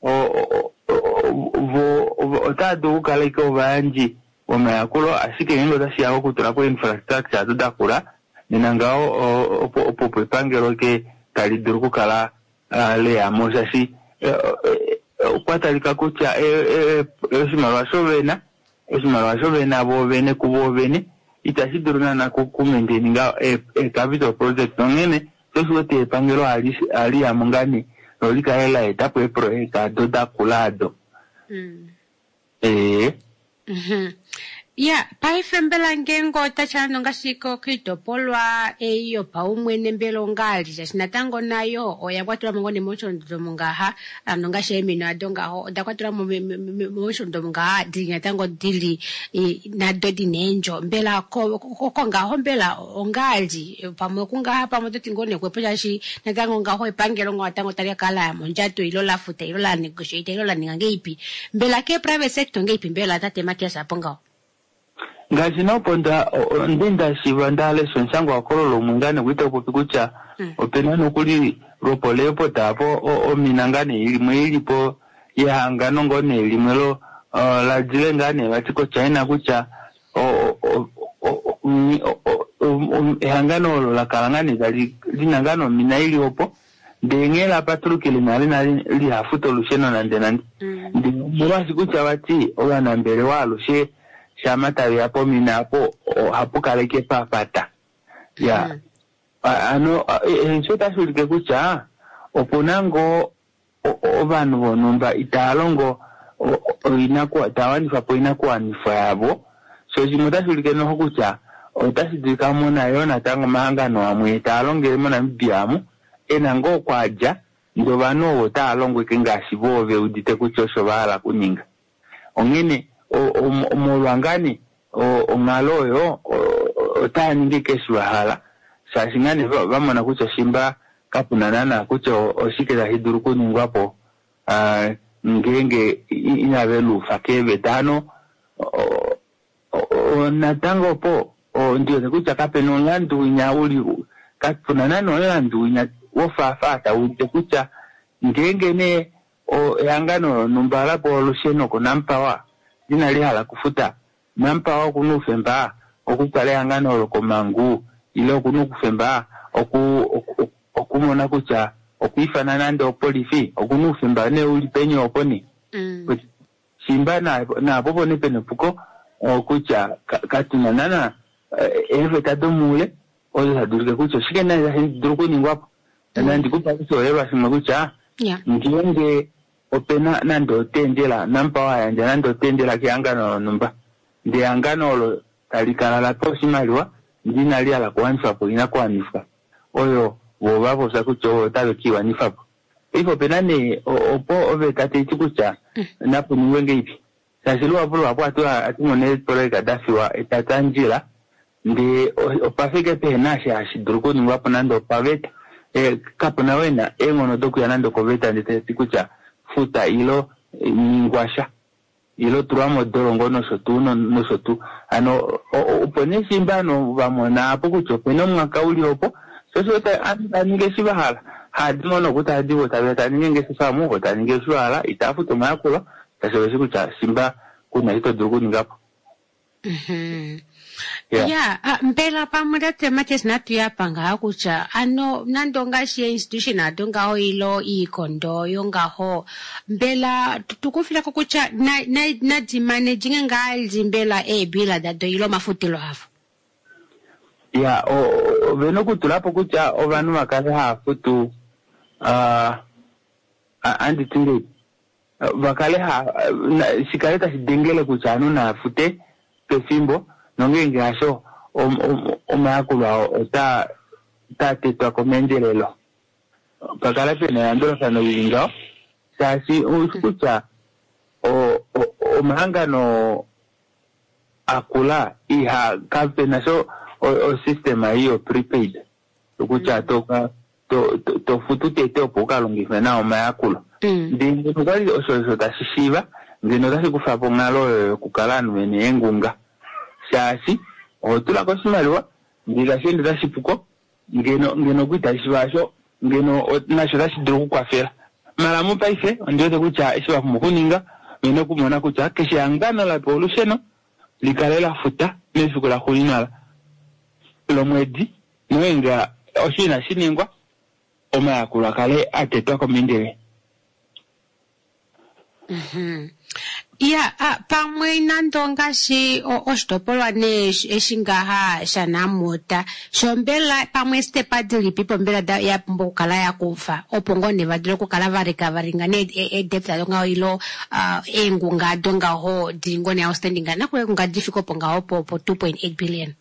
otado ukala iko banji omayakulo asike ngengo tashiaho kutura ko infrastructure tudakura ninangao opopo ipangelo ke kaliduru kukala le amosa si kwatalika kucha esimarwa sovena bovene kubovene itashiduruna na kukumendeninga capital project nongene sosuote ipangelo ali amungani lolika hela etapo eproeka doda kulado ya paifembela ngengo tachano ngasiko kitopolwa eyo paumwene mbelo ngali sinatango nayo oyakwatura mongone mochondo mungaha anongashe emino adongaho dakwatura mochondo mungaha dinyatango dili na dodi nenjo mbela ko ngaho mbela ongali pamwe kungaha pamwe totingone kwepoja shi natango ngaho epangelo ngatango talia kala monjato ilola futa ilola negotiate ilola ningangeipi mbela ke private sector ngeipi mbela tate matia sapongao ngazi no ponda ndinda shivandale sonsango akololo mungane kwita kupikucha openano kuli ropolepo tapo minangane ilipo yahangano ngone ilimelo la jilengane batiko China kucha hangano la kalangane dali linangano minaili opo ndengela patrukile nali hafuto lusheno nandenandi ndi mwasi kucha wati ogana mbele walushe shamata yapo minapo hapo kaleke papata ya ano enchota shulike kucha oponango obanu bonomba italongo inakuwa tawani fapo inakuwa nifayabo so jimota shulike no kucha otasidika mona yona tanga mahangano amwe italonge mona mbiamu enango kwaja ndo bano otalongo kengashi bove udite kuchosho bala kuninga ongene omolwangani ongaloyo otaninge keswahala sasingani bamona kucha shimba kapunanana kucha oshikeza hiduru kuningwapo ngenge inavelu fakebe tano natango po ndio kucha kapeno landu nyauli katuna no landu nya wofafata kucha ngenge ne yangano numbala po lusheno konampawa dinalihala kufuta nampawa kunufemba okupale yangano lokomangu ile kunukufemba okumona kucha okuifanana ndo polifi okunufemba ne ulipenyo oponi simba na popo ne penepuko kucha katuna nana eve tadomule oza durke kucha shikena ya durko ningwapo na ndikupa kusolewa sima kucha ngenge opena nando tendela nampawa yanja nando tendela kiangano numba ndi angano lo talikala la posimaliwa ndina lia la kuanfa po inakuanifa oyo wobabo sakucho tabe kiwa nifapo ifo penane opo ove tate chikucha napo niwenge ipi sasiluwa pulu wapo atimone tole Gaddafi wa etatanjila ndi opafike penasha ashiduruko niwapo nando paveta kapo na wena ngono doku ya nando koveta ndi chikucha futa ilo ngwasha ilo turamo dorongo no sotu ano upone simbano vamona apo kuchopeno mwakauli opo soso ta aninge sibahala hadimono kutadiwo tabeta ninge sifamu kotaninge swala itafu tomakulo tasowe sikucha simba kuna hito durugu ningapo mpela pamwe temates natu yapanga kucha ano nandonga shi institution adonga ho ilo ikondo yongaho mbela tukufila kucha na di managing ngali mbela bila dado ilo mafutilo hafu veno kutulapo kucha ovanu makale hafutu andi tinge vakale shikaleta shidengele kucha anu na fute pesimbo nongenge asho omakulwa ta tetwa komendelelo pakala pena yandolo sana winga sasi usikucha omahangano akula iha kapena so system hiyo prepaid ukucha toka to fututete opoka longifena na omakulo ndi ngali osho tashishiva ngeno tasi kufapo ngalo kukalanu ene engunga sasi otula kosimaliwa ndiga shende tashipuko ngeno kwita shibasho ngeno nasho tashiduku kwafera mara mupa ife ndiyo kucha ishiba kumukuninga ngeno kumona kucha keshe angana la polusheno likalela futa nesukula kulinala lomwedi mwenga oshina shiningwa omayakula kale atetwa komindele pamwe nandonga shi oshtopolwa ne eshingaha shanamuta shombela pamwe stepa dili pipo mbela da ya mbokala ya kufa opongone vadilo kukala varikaringa ne depth adonga ilo engunga donga ho dingone outstanding na kule kunga difficult ponga ho po 2.8 billion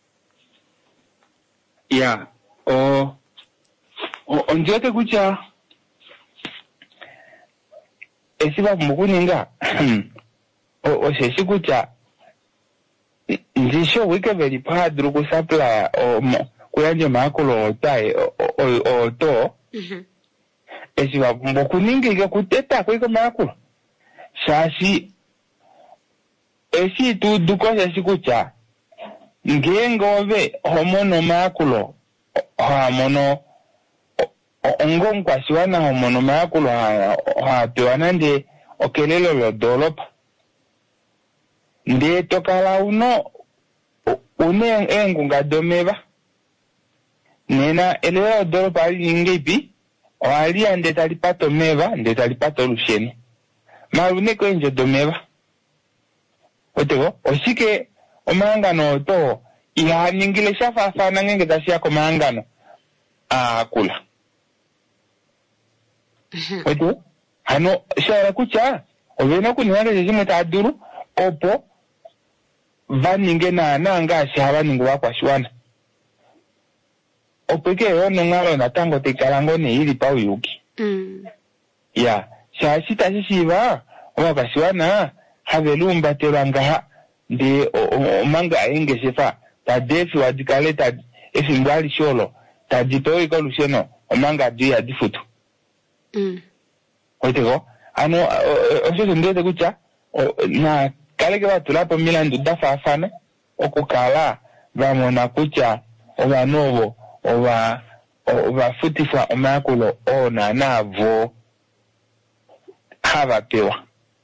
onjote kucha esiba mukuninga osesikucha ndisho wike veli padru ku supply kuyanje makulo otae oto esiba mukuninga ike kuteta kwiko makulo shashi esi tu duko sesikucha ngengove homono makulo hamono ongonkwasiwana homono makulo hapewana nde okelelo lo dolopa nde tokala uno une engunga domeba nena elelo dolopa alingepi oalia nde talipato meva nde talipato lushene malune kwenje domeba otego osike omangano to iha ningile shafafana ngenge tashia komangano kula otego hano shara kucha ovena kuniwanga jejime taduru opo vaninge nanga shaba ningu wakwashwana opeke yono ngalo na tango tekalango ni hili pa uyuki shashita shishiba wakashwana havelumba teranga ndi omanga enge shefa tadefi wadikale ta efimbali sholo tadito ikalusheno omanga dia difutu otego ano osho ndete kucha na kaleke batulapo milandu dafafana okukala bamona kucha obanobo obafutifwa omayakulo onanavo habapewa.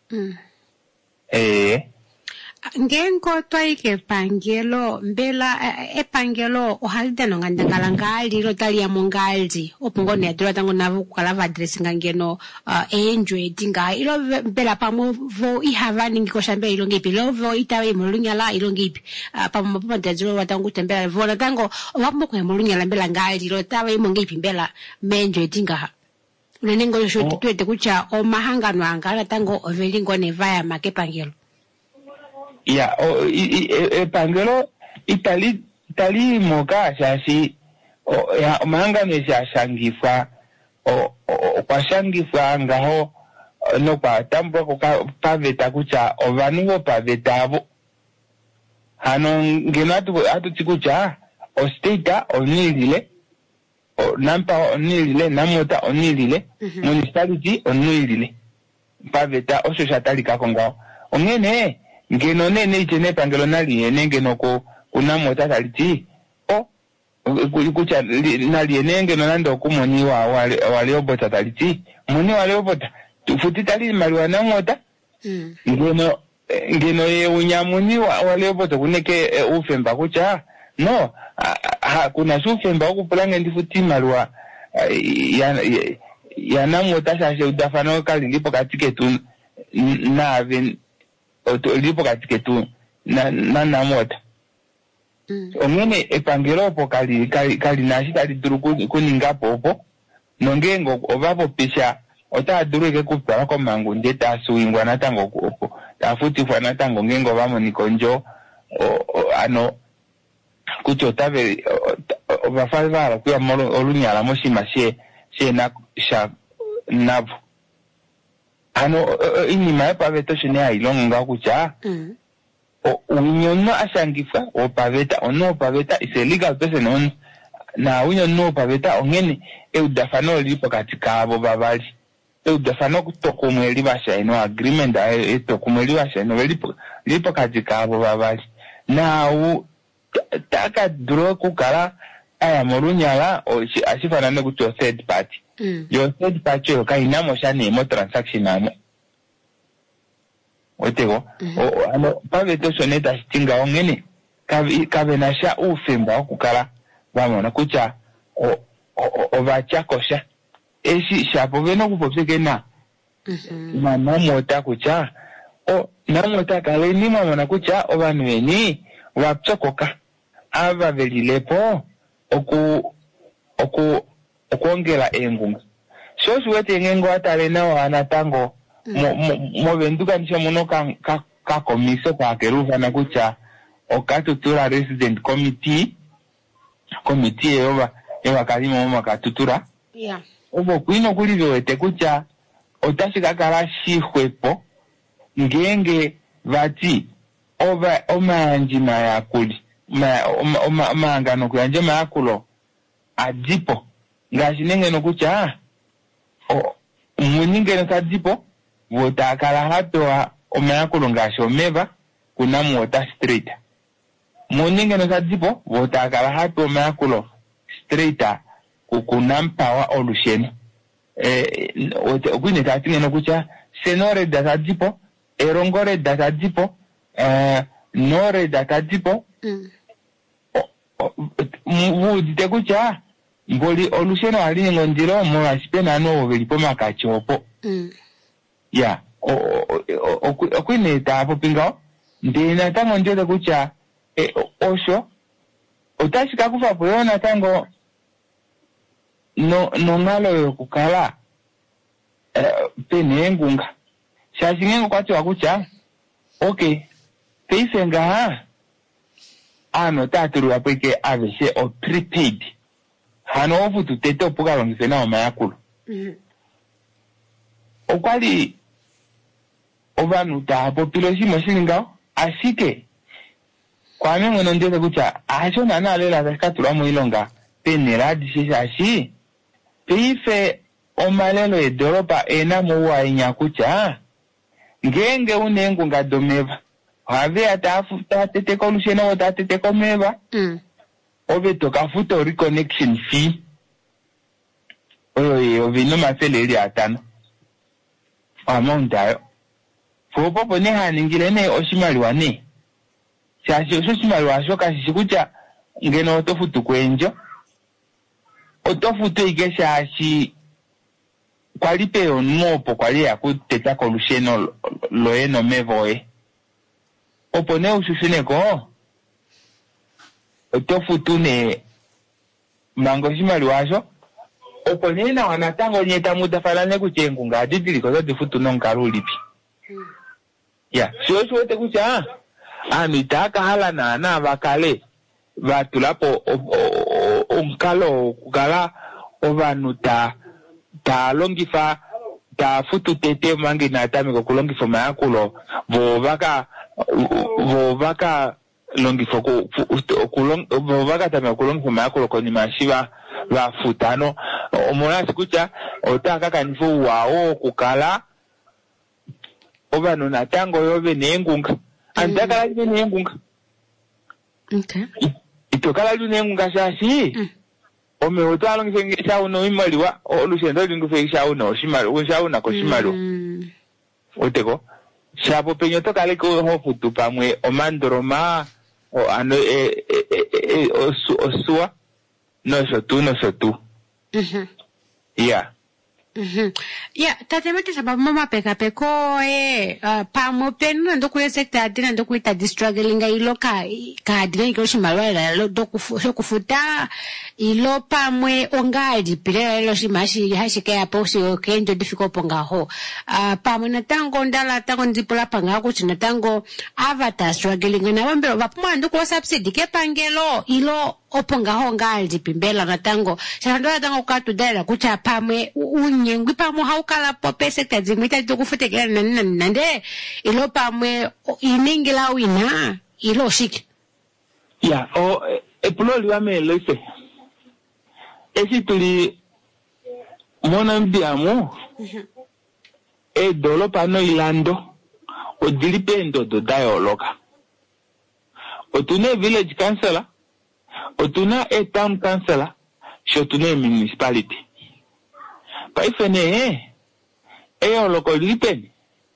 Ngenko twaike pangelo mbela epangelo ohalidano ngandangala ngali lo talia mongaldi opungone adura tango navu kala address ngangeno enjoy tinga ilo mbela pamo vo ihavani ngikosha mbela ilo ngipi lo vo itawe mulunyala ilo ngipi pamo padaziro watango tembela vo na tango wambo kwa mulunyala mbela ngali lo tawe mongipi mbela menjoy tinga unengo shoti twete kucha o mahangano angala tango ovelingo nevaya makepangelo. Ya pangelo itali moka shasi ya mahangano shashangifa kwa shangifa ngaho no kwa tambo kwa paveta kucha ovanigo paveta abo hano ngeno atu chikucha o state onilile nampa onilile namota onilile municipality onilile paveta osho shatali kakongao ongene ngeno nene ichene pangelo nali ene ngeno ko unamota taliti kucha nali ene ngeno nando kumoniwa wale obota taliti moni wale obota tufuti tali maliwa namota ngeno ye unyamuni wale obota kuneke ufemba kucha no kuna sufemba okupulange ndifuti maliwa ya namota shashe udafano kali ndipo katike tu na lipo katika tu na mota omene epangelo po kali nashi tali duru kuninga popo nongengo obapo pisha ota duru ke kupala ko mangu ndeta suingwa natango kupo tafuti fwa natango ngengo bamo nikonjo ano kucho tabe obafalva kuya molo olunyala moshima she na sha nabo ano inima ya paveta shine ailongo ngakucha unyono ashangifa o paveta ono paveta is a legal person on na unyono paveta ongene eudafano lipo katika abo babali eudafano kutokumweli bashaino agreement tokumweli bashaino lipo katika abo babali na taka duro kukala aya morunyala ashifanane kucho third party your third party okainamo shanemo transaction amo otego ano paveto soneta stinga ongene kabenasha ufemba okukala bamona kucha ovachakosha eshi shapo beno kupopseke na namota kucha namota kale ni mamona kucha obanu beni wapsokoka aba belilepo okuongela engunga so suwete ngengo atale na wana tango mo benduka nisha muno ka komiso kwa kerufa na kucha okatutura resident committee ewa kalimo makatutura obo kuino kulivyoete kucha otashika kala shihwepo ngenge vati omanji mayakuli omangano kuyanje mayakulo adipo ngashi nengeno kucha muningeno kadipo votakala hatoa omayakulo ngashi omeva kuna muota straight muningeno kadipo votakala hatoa omayakulo straight kuna mpawa olusheno okwine tatingeno kucha senore datadipo erongore datadipo nore datadipo mudite kucha mboli olusheno ali ngondiro mo asipena no belipo makachopo ya okwine tapo pingao ndina tango njote kucha osho otashika kufa poyona tango no ngalo yokukala pene engunga shashingengo kwacho wakucha okay peisenga ano taturu apeke avese o prepaid hano ofu tutete opoka longise na omayakulu okwali obanu tapo piloshi moshiningao asike kwa mengono ndete kucha asho nana alela katura muilonga penera disisha ashi peife malelo edoropa ena muwa inyakucha ngenge unengunga domeva have atafuta teteka olushena wota teteka meva obe tokafuta reconnection fee oyo vino mafeleri atano amount ayo popo ne haningile ne oshimaliwa ne shashi oshimaliwa shoka shikucha ngeno otofutu kwenjo otofutu ige shashi kwalipe onmopo kwali yakuteta kolusheno loeno mevoe opone ushushineko otofutu ne mango shimaliwa sho opone na wanatango nyeta mutafalane kuchengu ngadidili koza difutu nonkaro ulipi ya shosho wote kucha amitaka hala na bakale batulapo onkalo kugala ovanu ta longifa ta futu tete mangi na tami ko kulongifa mayakulo vovaka longifo vovaka tami kulongifa mayakulo koni mashiva va futano omona sikucha otaka kanifu wao kukala ovanu na tango yove nengunga andaka laje nengunga okay itokala lu nengunga shashi ome otalo ngisha uno imaliwa olushendo lingufekisha uno oshimaliwa usha una koshimaliwa oteko shapo penyo tokale ko hofutu pamwe omandroma ano osua no sotu yeah ya tatemete sababu mama peka peko pamo penu ndo kule sekta adina ndo kuita distruggling ilo ka adina iko shimalwa lo kufuta ilo pamwe ongali pile lo shimashi hashike hapo sio kenjo difficult pongaho pamwe na tango ndala tango ndipola panga ko china tango avatar struggling na wambe vapuma ndo ko subsidy ke pangelo ilo oponga honga aljipimbela na tango shandola tango katu dela kucha pamwe unyengwi pamwe haukala pope sekta zingwita dokufutekela nande ilo pamwe iningila wina ilo shiki ya epuloli wame lese esi tuli mona mbiamu dolo pano ilando odilipendo do dialoga otune village councilor otuna town councilor shotune municipality paifene oloko lipen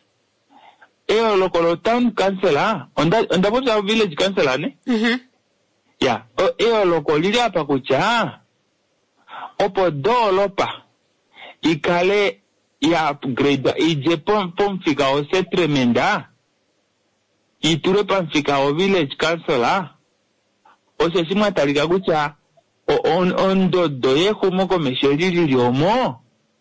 oloko town councilor onda bosa village councilor ne ya oloko lili apa kucha opo dolopa ikale ya upgrade ije pomfika ose tremenda iture pomfika o village councilor ose simwa talika kucha ondodo yehumoko mesheli lyomo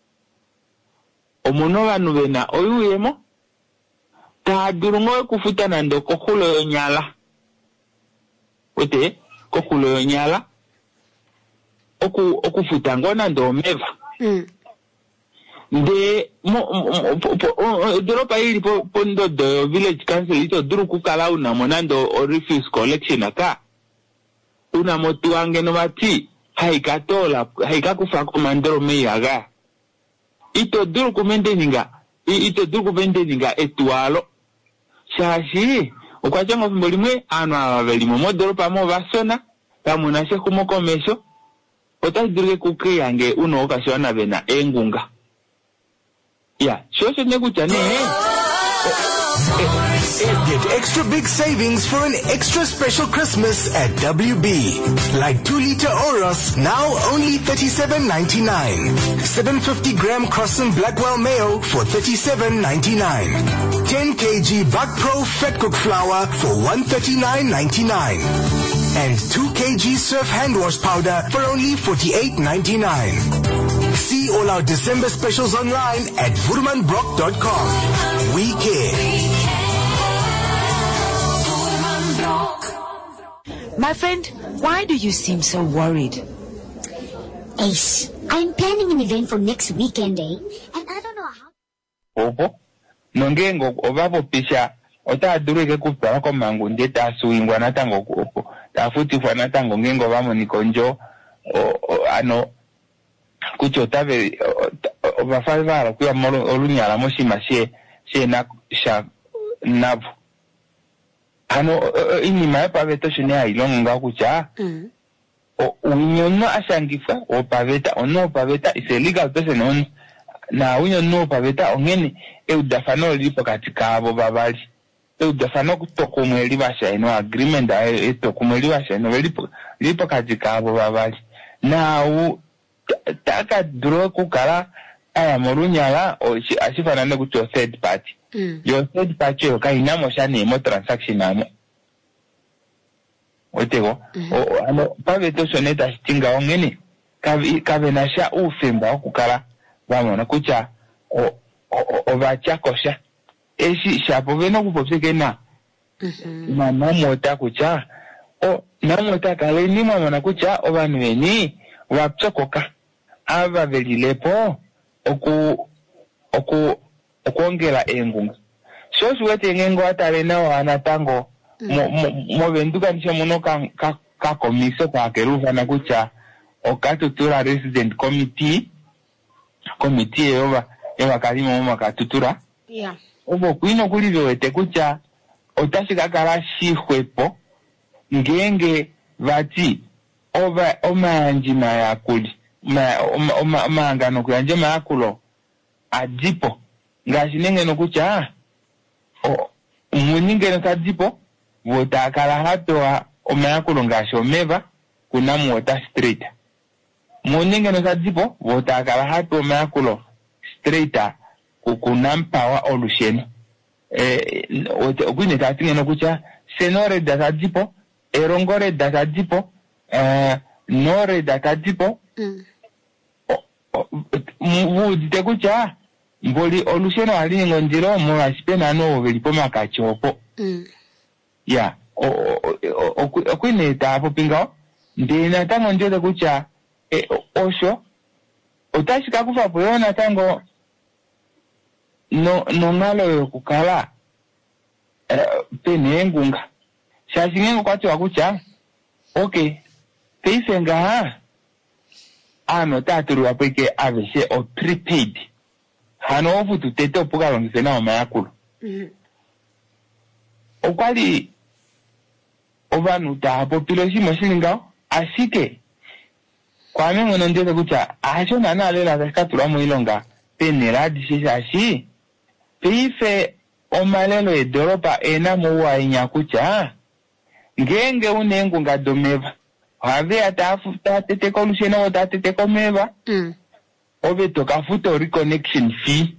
omuno banu bena oyuyemo tadurungo kufuta nando kokulo yonyala ote kokulo yonyala okufuta ngona ndo meva nde doropa hili pondo do village council ito duru kukala una monando o refuse collection aka una motu wange no mati haikatola haikakufa komandoro meyaga ito duru kumende ninga etualo shashi okwachanga fumbolimwe ano abelimo modoropa mo basona kamunashe kumokomesho otadurike kukiyange uno okashona bena engunga ya shosho nekucha ne Get extra big savings for an extra special Christmas at WB. Like 2-liter Oros, now only $37.99. 750-gram Crosson Blackwell Mayo for $37.99. 10 kg Buck Pro Fat Cook Flour for $139.99. And 2 kg Surf Hand Wash Powder for only $48.99. See all our December specials online at vurmanbrock.com. We care. My friend, why do you seem so worried? Ace, I'm planning an event for next weekend, and I don't know how. Opo, nongengo obabo pisha ota dureke kupara ko mangu ndeta suingwa natango opo tafuti kwa natango ngengo bamo nikonjo ano kucho tabe obafalivara kuya molo olunyala moshima she na sha nabu ano inima ya paveta shone ailonga kucha unyono ashangifa opaveta ono opaveta is a legal person on na unyono opaveta ongeni eudafano lipo katika abo babali eudafano kutokumwe libasha ino agreement etokumwe libasha ino lipo katika abo babali na taka draw kukala aya molunyala asifanane kuti third party your third party yokainamo shanemo transaction amo otego ano paveto soneta stinga ongeni kavenasha ufemba okukala vamona kucha ovachakosha eshi shapo veno kupopsekena na namota kucha namota kale ni mamona kucha ovanu veni wapsokoka ava velilepo okuongela engunga so suwete ngengo atalena wana tango mo venduka nisha muno ka komiso kwa kerufa na kucha okatutura resident committee eva kalimo moma katutura obo kuino kulivyo wete kucha otashika kala shihwepo ngenge vati omanjima yakuli omangano kuyanje mayakulo adipo ngashi nengeno kucha muningeno kadipo votakala hatoa omayakulo ngashi omeva kuna muota straight muningeno kadipo votakala hatoa omayakulo straight kuna mpawa olusheno okwine tatingeno kucha senore datadipo erongore datadipo nore datadipo mudite kucha mboli olusheno alingo njiro mwashipena no velipo makachopo ya okwine tapo pingao ndina tango njote kucha osho otashika kufa poyona tango no ngalo yokukala pene engunga shashingengo kwacho wakucha okay peisenga ano taturu peke aveshe o prepaid hano ofutu tete opoka longise na omayakulu okwali ovanu tapo piloshi moshiningao asike kwame ngono ndete kucha asho nana alela kaskatura muilonga penera dishishashi peife omalelo edoropa ena muwa inyakucha ngenge unengunga domeva have atafuta teteka olusheno otateteka omeva ove tokafuta reconnection fee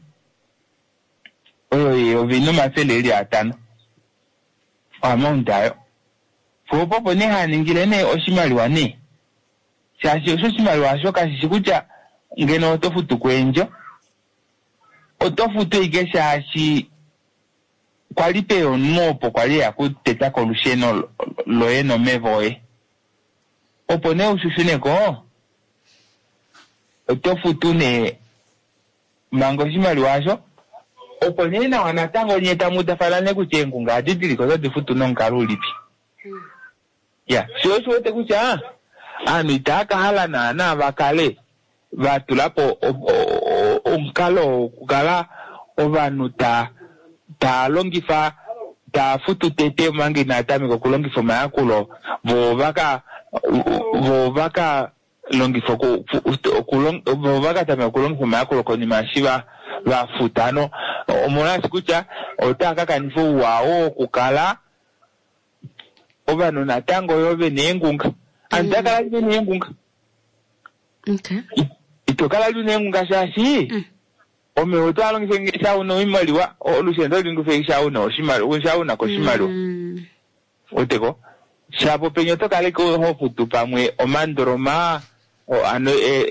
oyo ovino mafeleri atano amount ayo popopo nehaningile ne oshimaliwa ne shashi osho oshimaliwa sho kashishi kucha ngeno otofutu kwenjo otofutu ike shashi kwali peyo nopo kwali yakutetaka olusheno loye nomeva oye opo ne ushushineko otofutu ne mango oshimaliwa asho opo ne nawa natango nyeta mutafalane kucha engunga adidiliko zodifutu nonkalo ulipi ya shosho wote kucha anu itakahala na vakale vatulapo onkalo kukala ovanu ta longifa ta futu tete mangi na tamiko kulongifa mayakulo vovaka longifo vovaka tamiko kulongifa mayakulo koni mashiva vafutano omona sikucha otaka kanifo wao kukala ovanu natango yove nengunga antakala libe nengunga itokala libe nengunga shashi ome otwalo ngisha uno imaliwa olushendo lingufeisha uno oshimaliwa ushauna koshimaliwa oteko shapo penyo tokale ko hofutu pamwe omandroma ano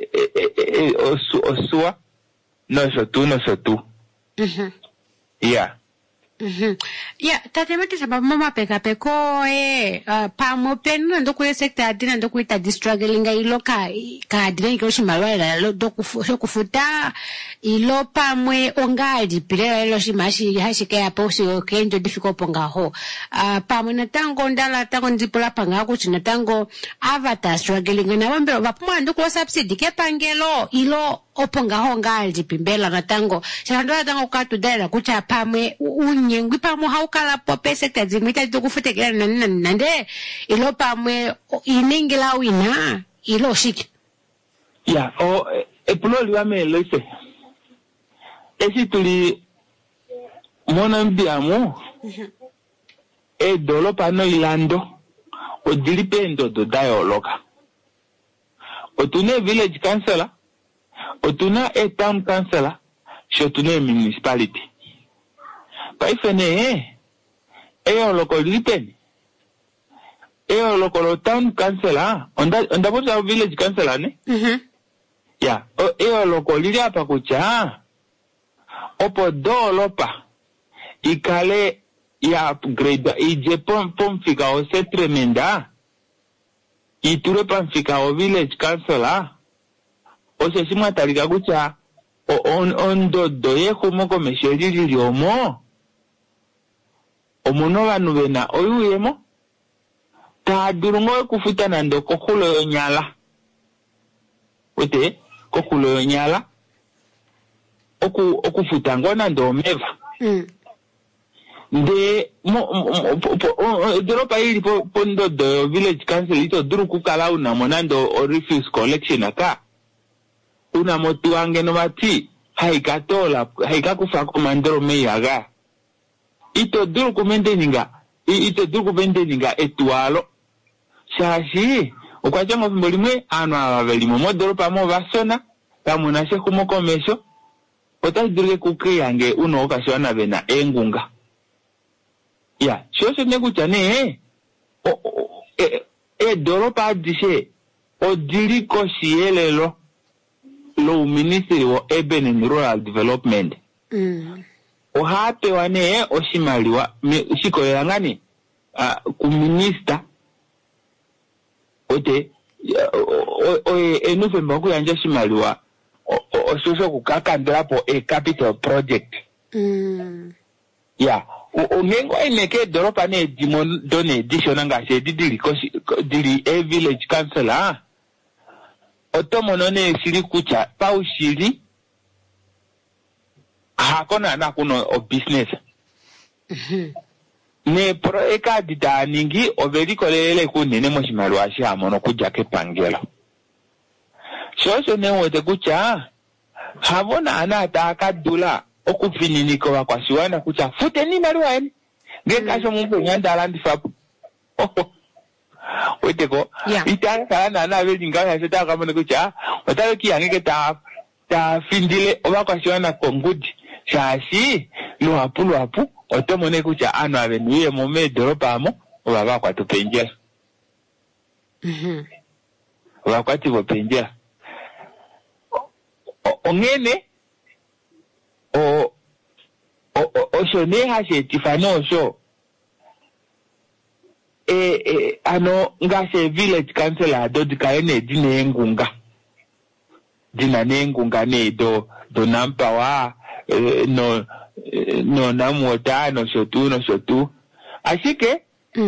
osua no sotu yeah ya tatemete sababu mama peka peko pamo pleno ndo kule sekta adina ndo kuita distruggling ilo ka adina iko shimalwa lo kufuta ilo pamwe ongali pile lo shimashi hashike ya posi okenjo difficult pongaho pamwe na tango ndala tango ndipola panga ku china tango avatar struggling na wambe bapuma ndo ko subsidy ke pangelo ilo oponga honga aljipimbela na tango chandola tango katudela kucha pamwe unyengwi pamwe haukala popese tazimita tukufutekela nande ilo pamwe iningila wina ilo shiki ya o epuloli wame loise esi tuli mona mbiamu dolo pano ilando o dilipendo do dialoga otune village councilor otuna town councilor shotune municipality paifene loko lipen loko town councilor onda boza village councilor ne ya loko lilia pa kucha opo dolopa ikale ya upgrade ije pomfika o se tremenda iture pomfika o village councilor o se simwa talika kucha ondo doye kumoko mesheli liomo omuno banu bena oyuyemo ta durungo kufuta nando kokulo yonyala wete kokulo yonyala okufuta ngona ndo meva nde dropa ili pondo do village council ito duru kukala una monando o refuse collection aka una motu wange no mati haikatola haikakufa komandoro meyaga ito duru kumendeninga etualo shashi ukwachango fimbolimwe ano ababelimo modropa mo basona kamunashe kumokomesho otasiduruke kukiyange uno okashwana bena engunga ya shosho nekuchane doropa adishe odiliko shielelo lo ministry wo urban and rural development ohape wane oshimaliwa shikolela ngani ku minister ote enufemba kuyanja shimaliwa ososho kukakandirapo a capital project ya ungengo ineke doropa ne done dishona ngase dili a village councilor otomono ne shiri kucha paushiri hakona na kuno o business ne pro eka ditaningi overi kolele kunene moshimali wa shamono kuja ke pangela shosho ne wote kucha havona anata akadula okufininiko wakwashiwana kucha fute ni maliwa eni ngekasho mumpe nyandala ndifapu weteko itaka kana na belinga ya seta kama kucha watalo kiyange ta findile obakwashiwana kongudi shashi lo apu otomone kucha ano avenuye mome doropa amo obaba kwa tupenjela wakwati wopenjela ongene osho neha shetifano osho ano ngase village councilor do dikaene dine ngunga ne do nampawa no namuota no shotu ashike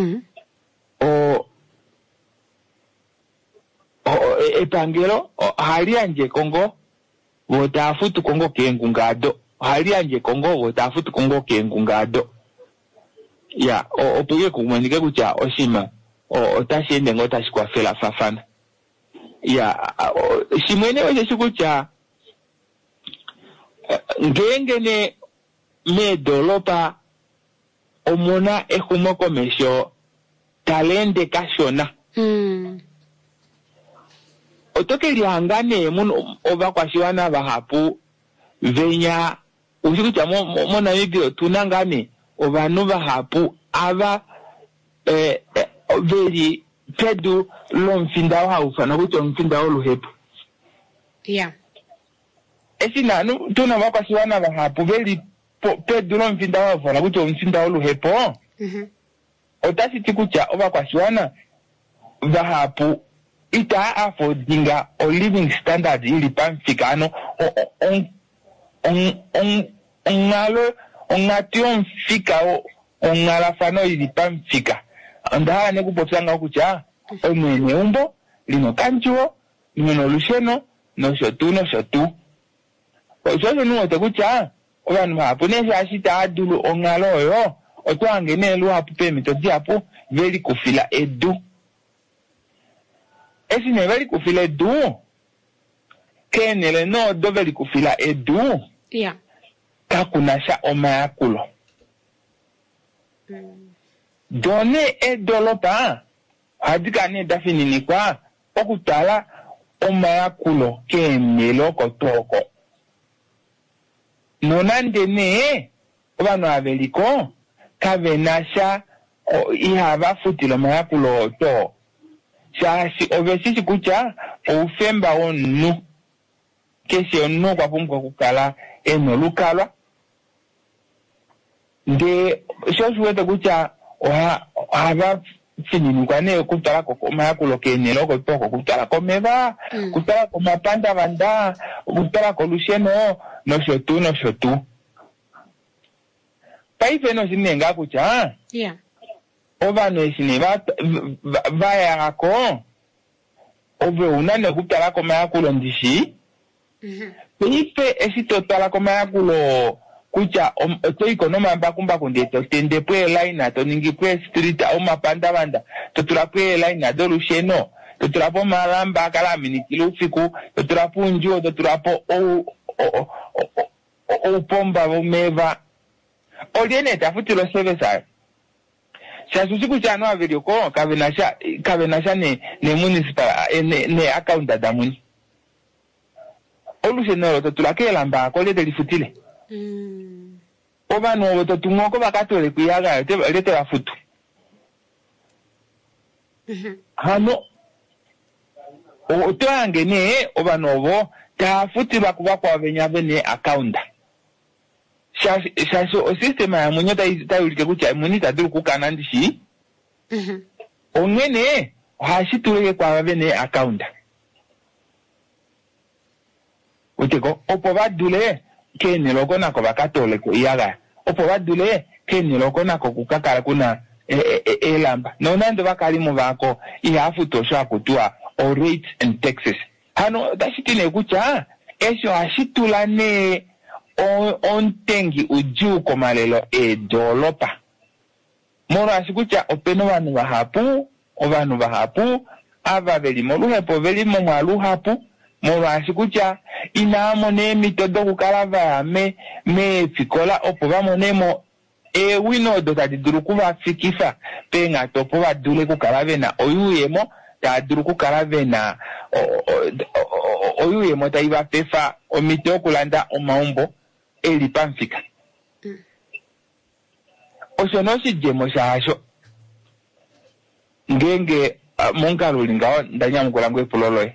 epangelo halianje kongo wotafutu kongo kengungado halianje kongo wotafutu kongo kengungado ya opuye kumwanike kucha oshima otashende ngotashikwa fafana ya shimwene weje shikucha ngengene me dolopa omona ehumoko mesho talende kashona otoke liangane mun obakwashiwana bahapu venya ushikucha mona video tunangane obanu bahapu aba veri pedu lomfinda wa ufana kucho mfinda oluhepu yeah esinanu tuna bakwashiwana bahapu veri pedu lomfinda wa ufana kucho mfinda oluhepu otasi tikucha obakwashiwana bahapu ita affordinga o living standard ili pamfikano ngalo ngation fika ngala fano ili pamfika andala ne kupotsanga kucha omwene umbo lino kanchuo lino lusheno no shotu Oso nuote kucha obanu bahapu neshashita adulu ongaloyo otwangenelu hapu pemito diapu veli kufila edu esine veli kufila edu kenele no do veli kufila edu kakunasha omayakulo done edolopa adikane dafinini kwa okutala omayakulo kenele okotoko nonande ne obanu abeliko kavenasha ihava futilo omayakulo to shashi obesisi kucha oufemba onu kesi onu kwa pumko kukala eno lukalwa nde shosuwete kucha ohava finimikwa ne kutala ko mayakulo kenele okotoko kutala ko meva kutala ko mapanda banda kutala ko lusheno no shotu paife no sinenga kucha obano esine vayako obe unane kutala ko mayakulo ndishi paife esitotala ko mayakulo kucha to ikonoma mbakumba kundeto tende pwe line to ningi pwe street au mapanda banda to turapwe line do lusheno to turapo maramba kala minikilo fiku to turapo njo to turapo o pomba vomeva oliene tafutilo service shasusiku chano avirio ko kavenasha ne municipal ne account da muni olusheno to turakela mba ko le delifutile obano to tungoko bakatole kuyaga lete bafutu hano otwangene obanobo tafuti bakuba kwa benyabene account shasho o system ya munyota izitayulike kucha munita duru kukana ndishi ongene hashituleke kwa bene account uteko opo badule kene loko nako bakatole ko iyaga opo badule kene loko nako kukakala kuna elamba nonando bakalimo bako ihafuto sha kutua o rates and taxes hano dashitine kucha esho ashitulane ontengi ujuko malelo edolopa moro asikucha openo banu bahapu ava belimo luhepo belimo mwaluhapu moro asikucha inamo ne mitodo kukalava me fikola opo bamonemo wino do tadiduru kuba fikifa penga topo badule kukalavena oyuyemo taduru kukalavena oyuyemo taiba pefa omite okulanda omaumbo eli pamfika osonosi jemo shasho ngenge monkalulinga ndanyamukula epuloloe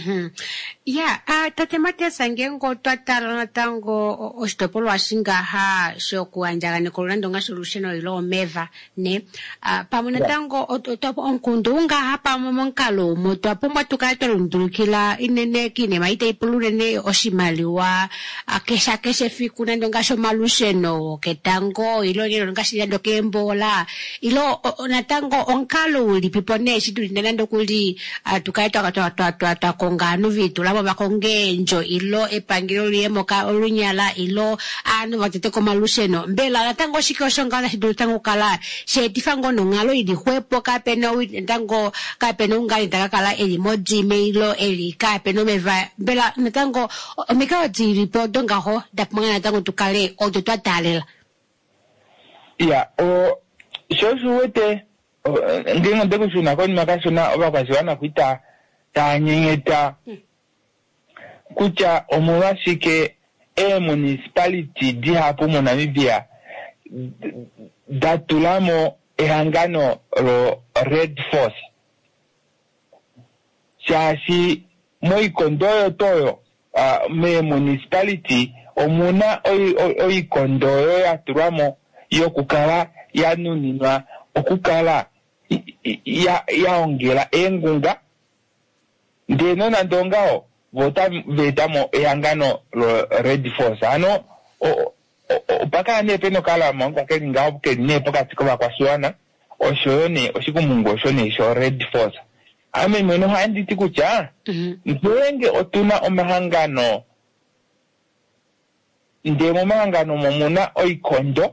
tatemate sangengo twatala tango oshitopolo ashingaha shokuanjagane kolando nga solution ilo meva ne pamuna tango otopo onkundunga hapa monkalo moto apomba tukatolundulukila inene kine maite ipulure ne oshimaliwa keshe fiku nando nga shomalusheno ketango ilo nilo nga shiyando kembola ilo natango onkalo uli pipone shituli nando kuli tukaita konganu vitu labo bakongenjo ilo epangiro liemoka olunyala ilo anu batete ko malusheno mbela natango shikosho ngala hidu tango kala shetifango nongalo ili hwepo kapeno ntango kapeno ngali takakala eli moji mailo eli kapeno meva mbela natango omeka di report ngaho dapmanga natango tukale odo twatalela o shoshuwete ngengo ndekushuna koni makashuna obakwaziwana kuita tanyengeta kucha omurashike municipality di hapo mo Namibia datulamo ehangano ro Red Force shashi moikondoyo toyo me municipality omuna oikondoyo yatulamo yokukala yanuninwa okukala yaongela engunga ndeno nandongao vota vetamo ehangano lo Red Force ano paka ne peno kala monga kelinga obukene pokati ko bakwaswana oshone oshikumungo oshone sho Red Force ame meno handi tikucha ngenge otuna omahangano ndemo mangano momuna oikondo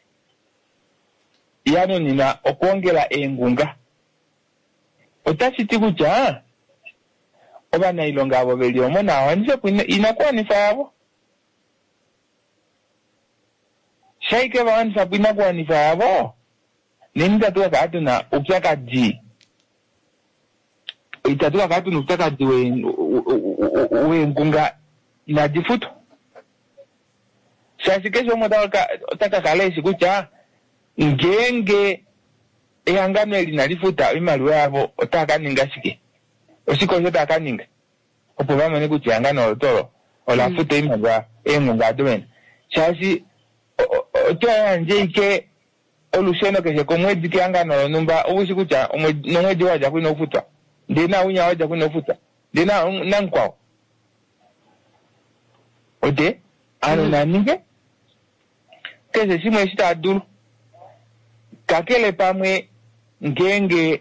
yano nina okwongela engunga otashiti kutya obanailonga abo beli omo nawanise inakwanifa yabo shaike bawanisa inakwanifa yabo nenitatuka katuna upyakadzi itatuka katuna upyakadzi wengunga inajifuto shashikesho otakakaleshi kutya ngenge ehangano elinalifuta iimaliwa yabo otakaninga shike oshikonjo takaninga opo bamone kutya ehangano olotolo olafuta iimaliwa engunga adowena shashi otoyanje ike olusheno keshe komwedzi kehangano lonumba obushi kutya nomwedzi waja kwina ofutwa ndena unya waja kwina ofutwa ndena nankwawo ote ano naninge keshe shimwe shitadulu kakele pamwe ngenge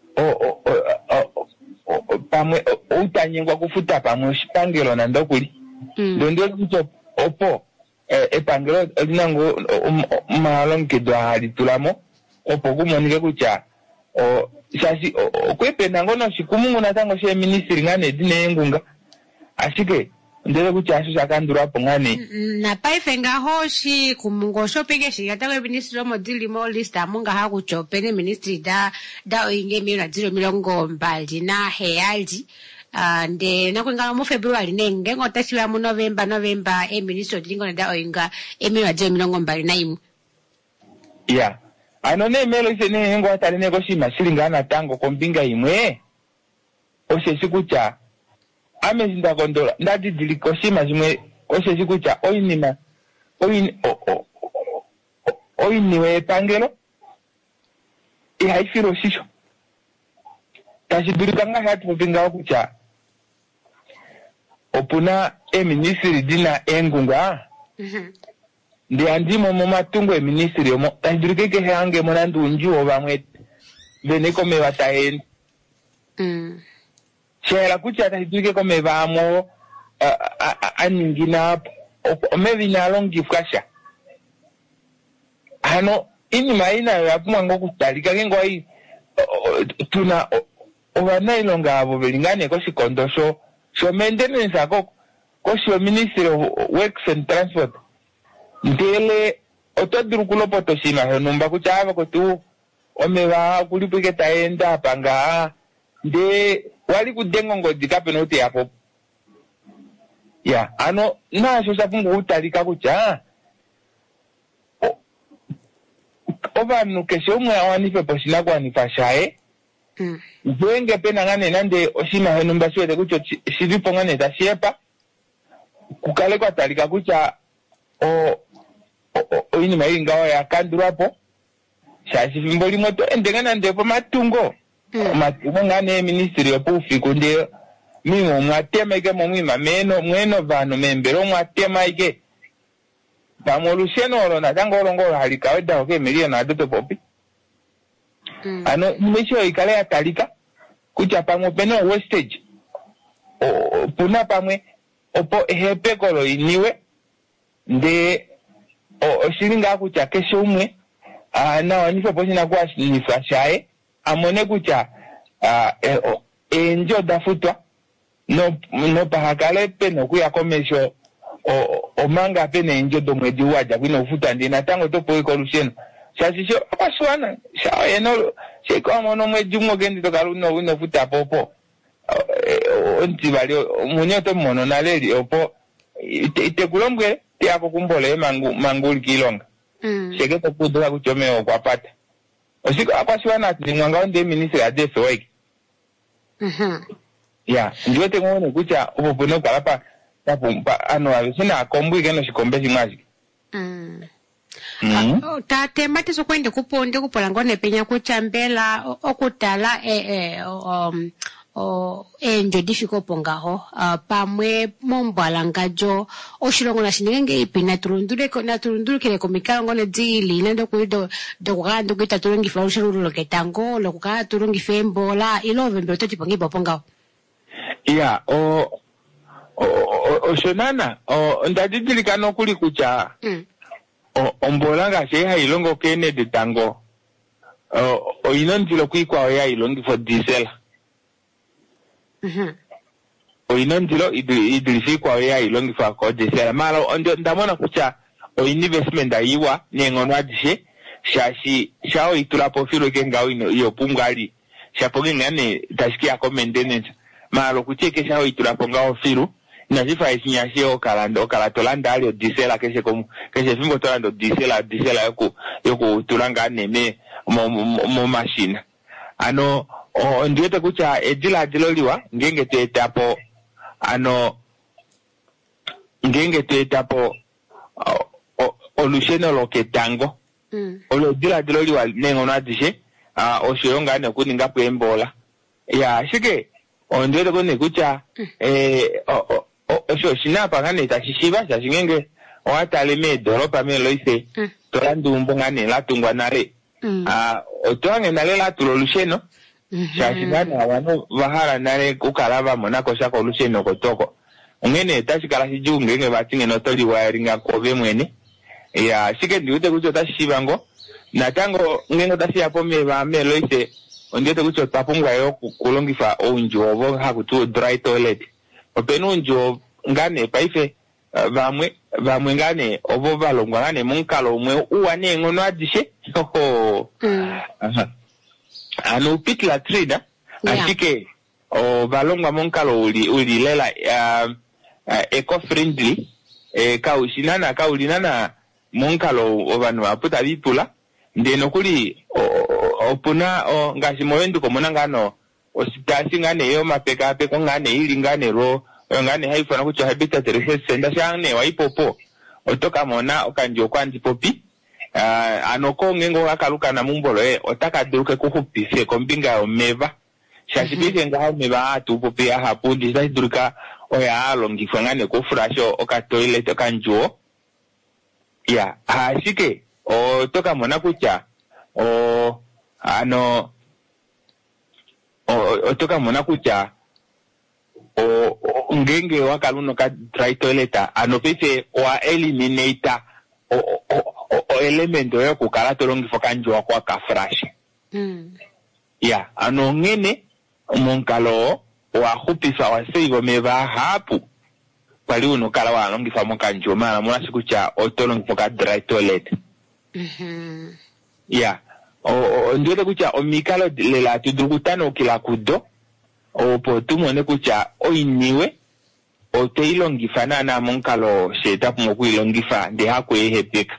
pamwe utanyengwa kufuta pamwe oshipangelo nandokuli ndondo kucho opo epangelo linango malongekidwa halitulamo opo kumonike kutya shashi okwepena ngono shikumungu natango she ministry ngane dine engunga ashike ndele kutya asho shakandulwapo ngane na paife ngahoshi kumungo shopenge shigatawe ministry omo dilimo list amunga hakuchopene ministry da oinge 2020 na heyaldi nde nakwenga mu February nenge ngotashiwa mu November ministry dilingo da oinga 2021 yeah ano ne melo ise ne ngo atali ne koshima silingana tango kombinga imwe osheshi kutya amezinda kondola ndati diliko shima zimwe osheshi kutya oiniwe pangelo ihaifiro shisho tashidurikanga hatu kupinga kutya opuna ministry dina engunga ndi andimo momatungo ministry omo tashidurikeke hange monandu unjiwo bamwe beneko mewatahen shela kutya tashidurike kome bamo aningina omevi nalongifwasha hano inima ina yapumwa ngokutalika kengo ai tuna obanailonga abo belingane koshikondo sho maintenance ako kosho Ministry of Works and Transport ndele otodirukulopo toshima honumba kutya aba kotu omeba kulipike taenda panga nde wali kudengo ngodi kapeno uti yapo ya ano nasho sapungu utalika kutya obanu keshe umwe awanife poshina kwanifa shae Zwenge pena ngane nande oshima henumba swede kucho shiripo ngane tashepa kukale kwa talika kucha ini mairi ngawa ya kandurapo shashi fimboli moto endengana ndepo matungo matungo ngane ministry opufi kunde mimo mwatema ike mwima mweno vano membero mwatema ike pamolusheno olo na tango olongolo halika weda oke milio na adoto popi ano nimesho ikale ya talika kucha pamwe peno wastage puna pamwe opo hepekolo iniwe nde oshilinga kucha kesho umwe na wanifa poshina kwa nifashae amone kucha enjo dafutwa no pahakale peno kuya komesho omanga pene enjo domwedi waja kwino ufuta ndi na tango topo ikolusheno shashisho apaswana shao eno sheko mono mwedi mwogendi tokaluno wino futa popo ontibali munyo to mono naleri opo itekulomwe tiako kumbole manguli kilonga sheke to kudola kuchomeo kwa pata osiko apaswana ati mwanga onde ministry adefe wake ya ndiwe tengone kucha opo no kalapa tapumpa ano abisina akombwi keno shikombe shimwaji tate matiso kwende kuponde kupola ngone penya kuchambela okutala enjo difiko ngaho pamwe mombwala ngajo oshilongo na shinenge ipi naturundulekele komikalo ngone dzili nando kuido dokuganda kuita turungi fa ushirulu ketango lokukala turungi fembola ilove mbe ototi pongipo ngaho ya oshonana ndadidilikana okuli kutya ombola ngaashi hailongo kene de tango oyina ndilo kwikwawo yailongifo diesel oyina ndilo idilisi ikwawo yailongifo ko diesel mala ndamona kutya oyina investment ayiwa nengono adishe shashi shao itulapo filo kenga yopungali shapo ngane tashikia ko maintenance mala kucheke shao itulapo ngao filo nazifa isinyashie okala tolanda alio diesel keshe fimbo tolanda diesel yoku tulanga neme mo machine ano ndiwete kucha edilo liwa ngenge tuetapo olusheno loketango olo dilo liwa nengono adishe oshilonga ne kuninga pwembola ya shike ndiwete kune kucha osho shinapa ngane tashishiba shashingenge wataleme doropa meloise tolandumbo ngane latungwa nare otoange nale latulo lusheno shashingane abantu bahala nare kukalaba monako shako lusheno kotoko ngene tashikala shiju ngenge batinge notoli wiringa kobe mwene ya shike ndiwete kucho tashishiba ngo natango ngenge tashiyapo meba meloise ondiwete kucho tapungwa yo kulongifa onjo obo hakutu dry toilet openu onjo ngane paife vamwe ngane obo balongwa ngane munkalo umwe uwane ngono adishe ano pitla trida ashike balongwa munkalo uli lela eco friendly kaulinana munkalo obanu aputa bitula ndeno kuli opuna ngashi mowendu komona ngano ositasi ngane yo mapeka peko ngane ili ngane ro ngane haifana kucho habitat research center shane waipopo otoka mona okanjo kwandi popi anoko ngengo akaluka na mumbolo otakaduke kuhupise kombinga omeva shashibise ngaho meva atu popi ahapundi shashidurika oya alongifwa ngane kufurasho oka toilet okanjo ya ashike otoka mona kucha otoka mona kucha ngenge wakaluno ka dry toilet pese wa eliminate element yo kukala tolongifo kanjwa kwa kafresh ya ngene monkalo wa hupisa wa save meva hapu pali uno kala wa longifa mokanjo mala mwana sikucha otolongifo ka dry toilet ya ndiwete kucha omikalo lela tudrukutano kila kudo opo tumone kucha oiniwe oteilongifa na monkalo shetapu mokuilongifa ndi hakuehepeka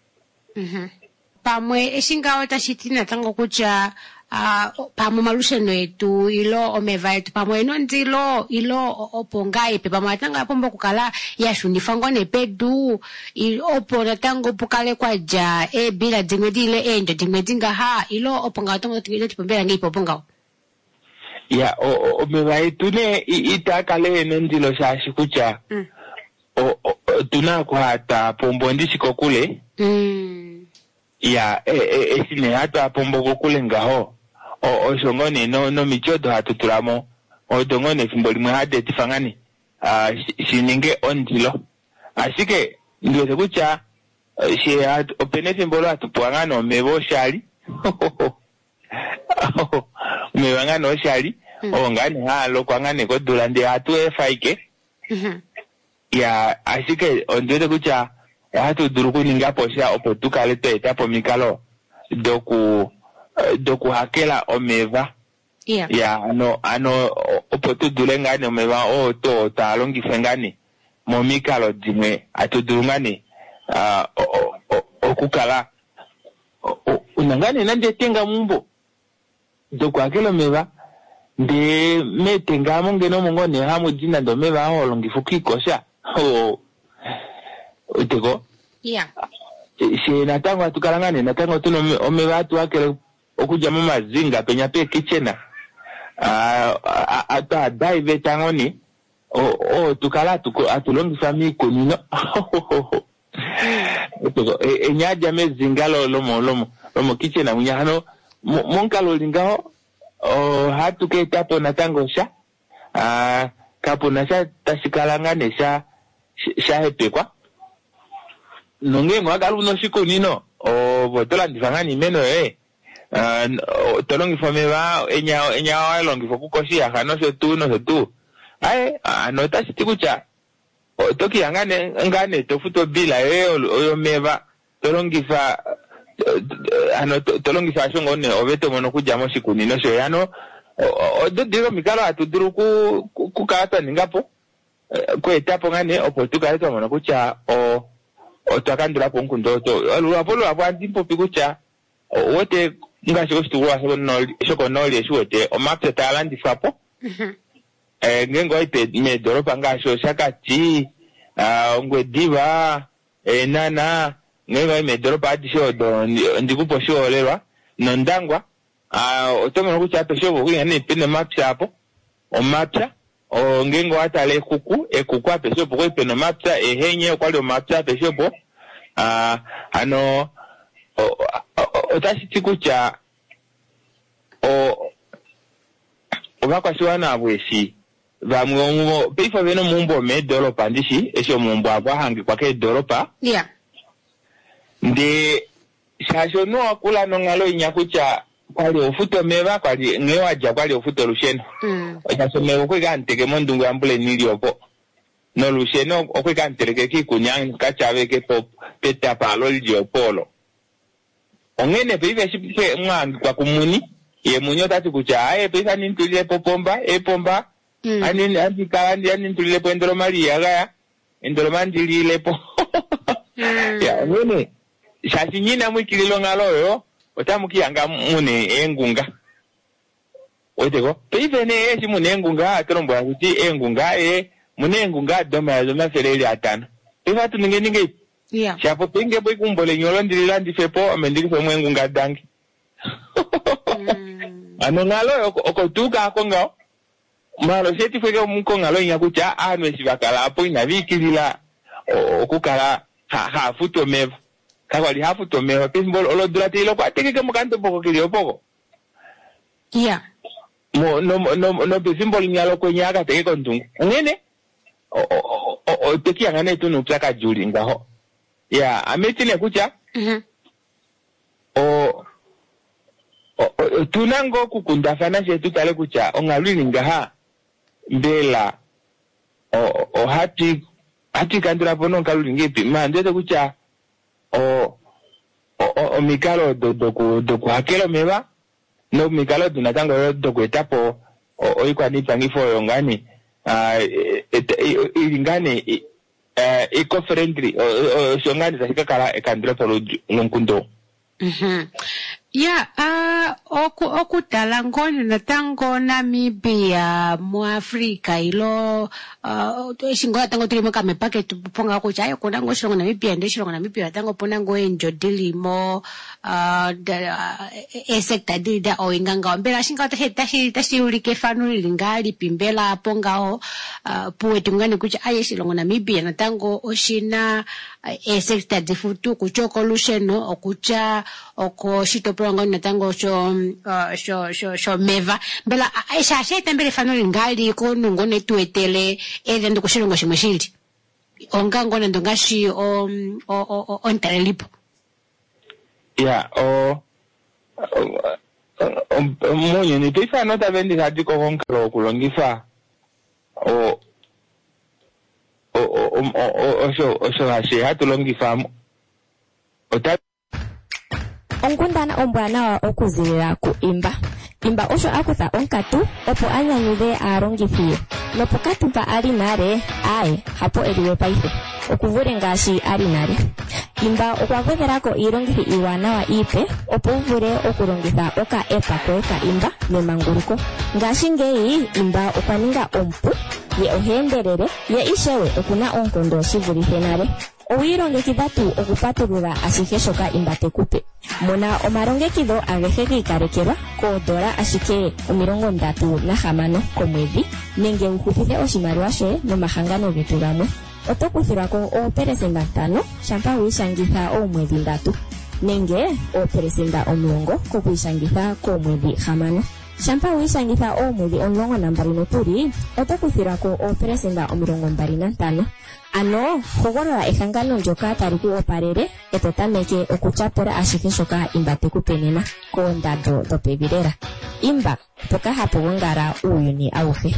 pamwe eshingawo tashitina tango kucha pamwe malusheno etu ilo omeva etu pamwe ino ndilo ilo oponga epe pamwe atanga pombo kukala yashunifango nepedu opo natango pukale kwa ja bila dingwe dile endo dingwe dinga ilo oponga watongo tingile tipombela ngipo oponga ya omeva etu ne itakale eno ndilo shashi kucha tunakuhata pombo ndishiko kule ya esine hata pombo kukule ngaho oshongone no michodo hatutulamo odongone fimbolimwe hade tifangani shininge ondilo ashike ndiweze kucha she opene fimbolo hatupuangano mebo shali umewangano oshali ngane halo kwangane kodula ndi hatu efaike ya ashike ondiweze kucha hatu duruku ningapo sha opo tukale etapo mikalo doku hakela omeva ya opo tudule ngane omeva to talongife ngane momikalo dimwe atudurungane okukala unangane nande tenga mumbo doku hakela omeva nde metenga mongeno mongone hamu jina ndo meva olongifu kikosha utego she natango atukalangane natango tuno omeva atu wakele okuja mumazinga penya pe kitchena ata dive tangoni tukala atulongisa mikunino utego enyaja mezinga lomo kitchena munyahano monkalo lingaho hatu ke tapo natango sha kapuna tashikalangane sha hepekwa nonge mwagalu no shikunino botola ndifangani meno tolongifa meba enya walongifa kukosia kano so tu no tashiti kucha toki ngane tofuto bila oyo meba tolongifa tolongifa shongone obeto mono kujamo shikunino sho yano diro mikalo atuduru ku kata ningapo ko etapo ngane oportugal to mono kucha otakandura ko nkundo to alupolo abandi popi kucha wote ngasho stuwa shoko noli eshote o mapse talandi fapo ngengo ite me doropa ngasho shakati ngwe diva nana ngengo me doropa adisho do ndikupo sholerwa nondangwa otomo kucha pesho bugine pene mapse hapo o mapsa ngengo atale ekuku apesho boko pene mapsa ehenye kwali o mapsa pesho bo otashiti kucha obakwasiwana abwesi bamwe peifa beno mumbo me doropa ndishi esho mumbo abahangi kwake doropa ndi shasho no akula no ngalo inyakucha kwali ofuto meba kwali ngewaja kwali ofuto lusheno shasho mebo kwiganteke mondungu ambule niliopo no lusheno okwigantereke kikunyang kachaveke pop peta palo liopolo ongene peive shipe mwangi kwa kumuni ye munyo tatu kucha peiva nintulile popomba pomba anini antikandi anintulile po endolo maria gaya endolo mandilile po ya ongene shashi nyina mwikililo ngaloyo otamukiyanga mune engunga oteko peive ne eshi mune engunga atrombo akuti engunga munengunga doma fereli atano peiva tuningenge shapo penge boy kumbole nyolo ndilila ndifepo amendiki mwengunga dangi ngalo okotuka akongao malo seti fweke munko ngalo nyakucha anwe sibakala apo inabikilila okukala hafuto meva kakwali hafuto meva pesimbolo olodulate ilo kwa tekeke mukanto poko kilio poko no pesimbolo nyalo kwenyaka teke kontungu ngene teki angane tu nupsaka juli ngaho ametine kucha tunango kukundafana shetu tale kucha ongalwini ngaha mbela hati kandura pono nkalwini ngepi mandete kucha mikalo doku hakelo meba no mikalo dunatango doku etapo oikwa nipangifo yongani ilingane eco-friendly shongani zashika kala ekandura polo nkundo okudala ngoni natango Namibia mu Africa ilo shingo tango tulimo kame packet ponga kucha ayo kuna ngo shilongo Namibia ndo shilongo Namibia tango pona ngo enjo dilimo sector dida o inganga mbela shinga tashi ulike fanuli lingali pimbela ponga puwe tungani kucha ayo shilongo Namibia natango oshina sector difutu kuchoko lusheno okucha oko shitoprongo natango sho meva mbela aisha shete mbele fanuli ngali ko nungone tuetele ndo kushilongo shimwe shili ongango ndo ngashi ontalelipo munyo ni tisa nota vendi hadi ko honkalo kulongifa osho hashi hatulongifa onkundana ombwanawa okuzilila ku imba osho akutha onkatu opo anyanyudhe aalongithi nopokatu mpa ali nale hapo eliwe paife okuvule ngaashi ali nale imba okwagwedhelako iilongithi iiwanawa iipe opo uvule okulongitha oka-epa koye ka imba memanguluko ngaashingeyi imba okwaninga ompu ye oheendelele ye ishewe okuna oonkondo shivulithe nale owiilongekidha tu okupatulula ashihe shoka imba tekupe muna omalongekidho agehe giikalekelwa $36 komwedhi nenge wuhupithe oshimaliwa shoye nomahangano getu gamwe oto kuthilwako 5% shampa wiishangitha oomwedhi 3 nenge 10% kokwiishangitha koomwedhi 6 Shampa wishangitha omwedhi 12 otokuthilwako oopelesenda 25. Ano hogolola ehangano ndyoka tali ku opalele eto tameke okutyapula ashihe shoka Imba tekupe nena koondando dhopevi lela. Imba mpoka hapu gongala uuyuni awuhe.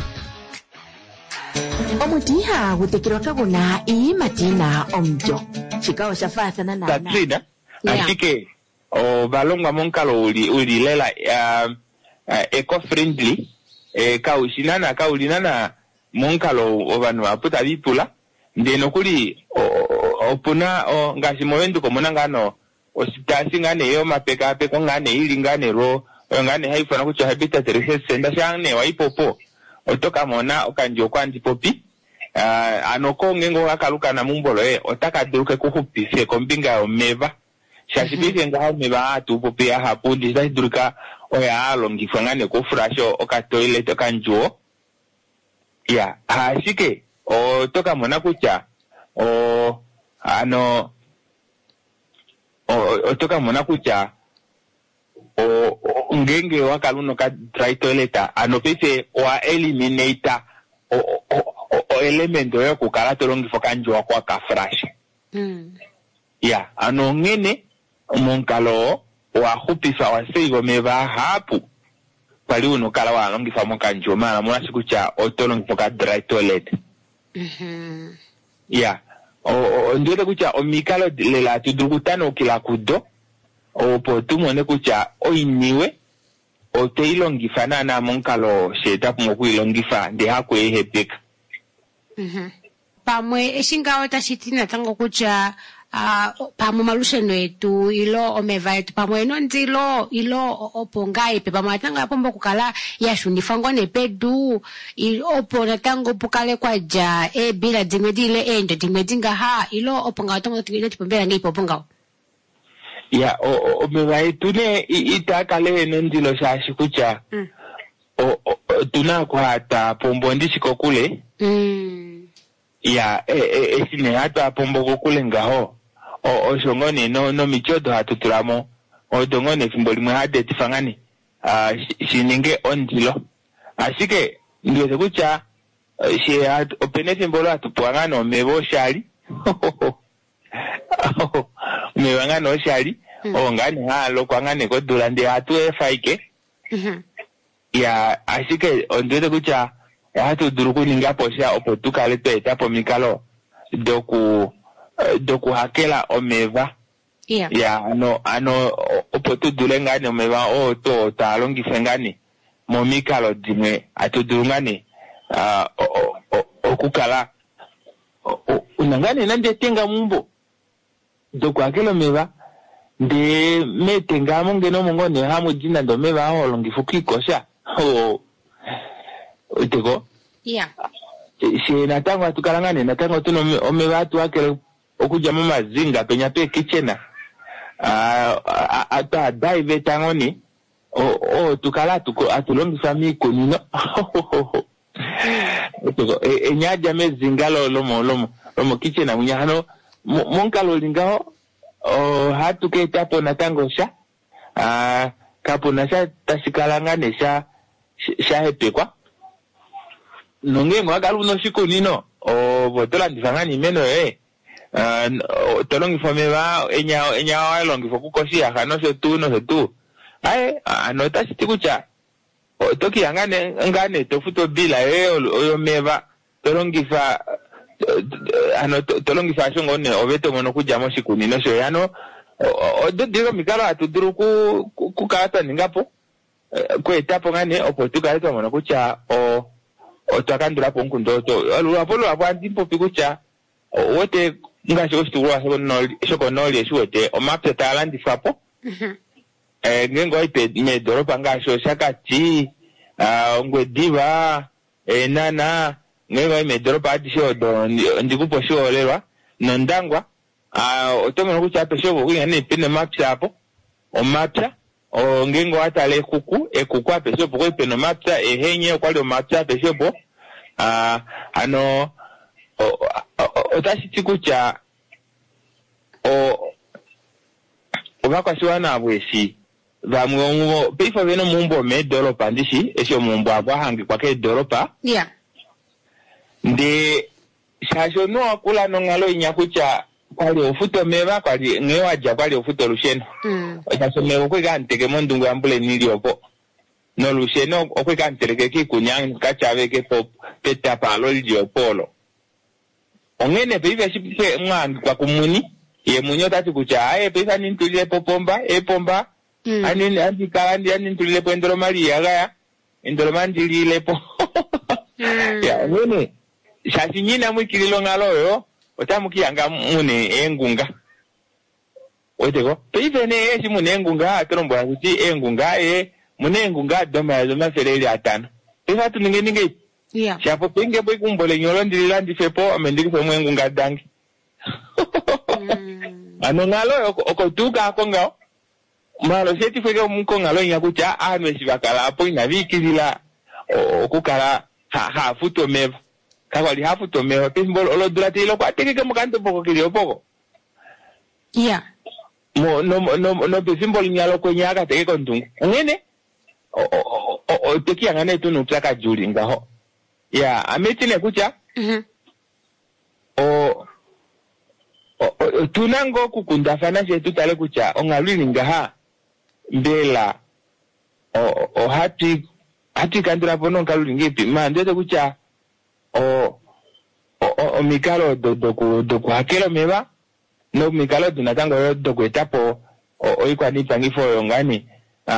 Omutiha gutekelwa kaguna iiyimati na omulyo. Shika oshafathana na Katrina, ashike balongwa monkalo uli lela eco-friendly, kaulinana monkalo obanu aputa bipula ndeno kuli opuna ngashi movenduko muna ngano ositasi ngane yo mapeka peko ngane ili ngane ro ngane haifana kucho habitat research center shane waipopo otoka mona okanjo kwandi popi anoko ngengo akaluka na mumbolo otaka duke kuhupise kombinga omeva shashibike ngaho meva atu popi hapundi duka oya alongifwa ngane ko frasho oka toilet okanjo ya ashike toka mona kucha toka mona kucha ngenge wakaluno ka dry toilet pese wa eliminate element yo kukala tolongifo kanjwa kwa ka fresh ya ngene monkalo wa hupisa wa seigo meva hapu pali uno kala wa longifa monkanjo mala mona sikucha otolongifo ka dry toilet ya ndio kucha omikalo lela tudugutano kila kudo opo tumone kucha oiniwe oteilongifa na monkalo sheta kuilongifa ndi hakwe hepeka pamwe eshingawo tashitina tango kucha pamwe malusheno etu ilo omeva etu pamwe eno ndilo ilo oponga epe pamwe atanga apombo kukala yashunifa ngone pedu opo natango pukale kwa ja bila dimwe dile endo dimwe dinga ilo oponga watongo tingile tipombela ngi poponga ya omeva etu ne itakale eno ndilo shashi kucha tunakwata pombo ndishiko kule ya esine hata pombo kukule ngaho oshongone no michodo hatutulamo odongone fimbolimwe hade tifangani shininge ondilo ashike ndiweze kucha she opene fimbolo atupwangano mebo shali mewangano shali ngane halo kwangane kodula ndi hatu efaike ya ashike ondiweze kucha hatu duruku ningapo sha opo tukale etapo mikalo doku hakela omeva ya opo tudule ngane omeva to talongife ngane momikalo dimwe atudungane okukala unangane nande tenga mumbo doku hakela omeva de metenga mongeno mongone hamu jina ndo meva olongifu kikosha utego she natango atukalangane natango tuno omeva atu akele okuja mazinga penya pe kitchena ata dive tangoni tukala atulongisa mikunino utego enyaja mezinga lomo kitchena munyahano monkalo lingao hatu ketapo natango sha kapo nasha tashikalangane sha hepekwa nongengo akaluno shikunino botola ndifangani meno tolongifo meva enya walongifo kukoshia no se tu tasiti kucha toki ngane tofuto bila oyo meva tolongifa tolongifa shongone obeto mono kujamo shikunino sho digo mikalo atuduru kukata ningapo kwetapo ngane opo tukaleta mono kucha otakandura ponkundo alupolo abandi popi kucha wote ngashi osituwa shoko noli eshuote omapse talandi fapo ngengo ipe me doropa ngashi shakati ngwediva nana ngengo me doropa adisho do ndikupo sholerwa nondangwa otomo kucha pe shobo ngene pene mapse hapo omapsa ngengo atale ekuku ape shobo ko pene mapsa ehenye kwali omapsa ape shobo otashiti kucha ovakwasiwana abwesi Vamwe pifo veno mumbo me doropa ndishi esho mumbo agwa hangi kwake doropa. Yeah. Ndi shasho no akula no ngalo inyakucha kwali ofuto meva kwali ngewaja kwali ofuto lusheno. Shasho mewo kwega nteke mondungu ambule nili opo. No lusheno okwega nteleke kikunyang kachave ke pop peta palo lio polo. Ongene pive shipe mwangi kwa kumuni. Ye munyo tati kucha ae pesa nintulile popomba pomba. Ani kandi ani ntulile po endoromali yagaya. Endoromali lile po. Ya ngene. Shashi nyina mwikililo ngaloyo. Otamuki yanga mune engunga. Oteko. Pive ne eshi mune engunga atrombo akuti engunga mune engunga doma fereli atano. Piva tu ninge. Yeah. Shapo penge boy kumbole nyolo ndilila ndifepo amendiki po engunga dangi. Ano ngalo okotuka akonga malo seti fweke munko ngalo nyakucha anwe shibakala apo inavikilila okukala hafuto meva kakwali hafuto meva pesimbolo olodulati ilo kwa tekeke mukanto poko kilio poko. Yeah. No pesimbolo nyalo kwenyaka teke kontungu ngene teki yangane tu nutraka juli ngaho ya ametine kucha tunango kukundafana shetu tale kucha ongalwini ngaha mbela hati kandira pono ngalwini ngipi mandete kucha mikalo doku hakelo meba no mikalo tunatango doku etapo oikwa nipangifo yongani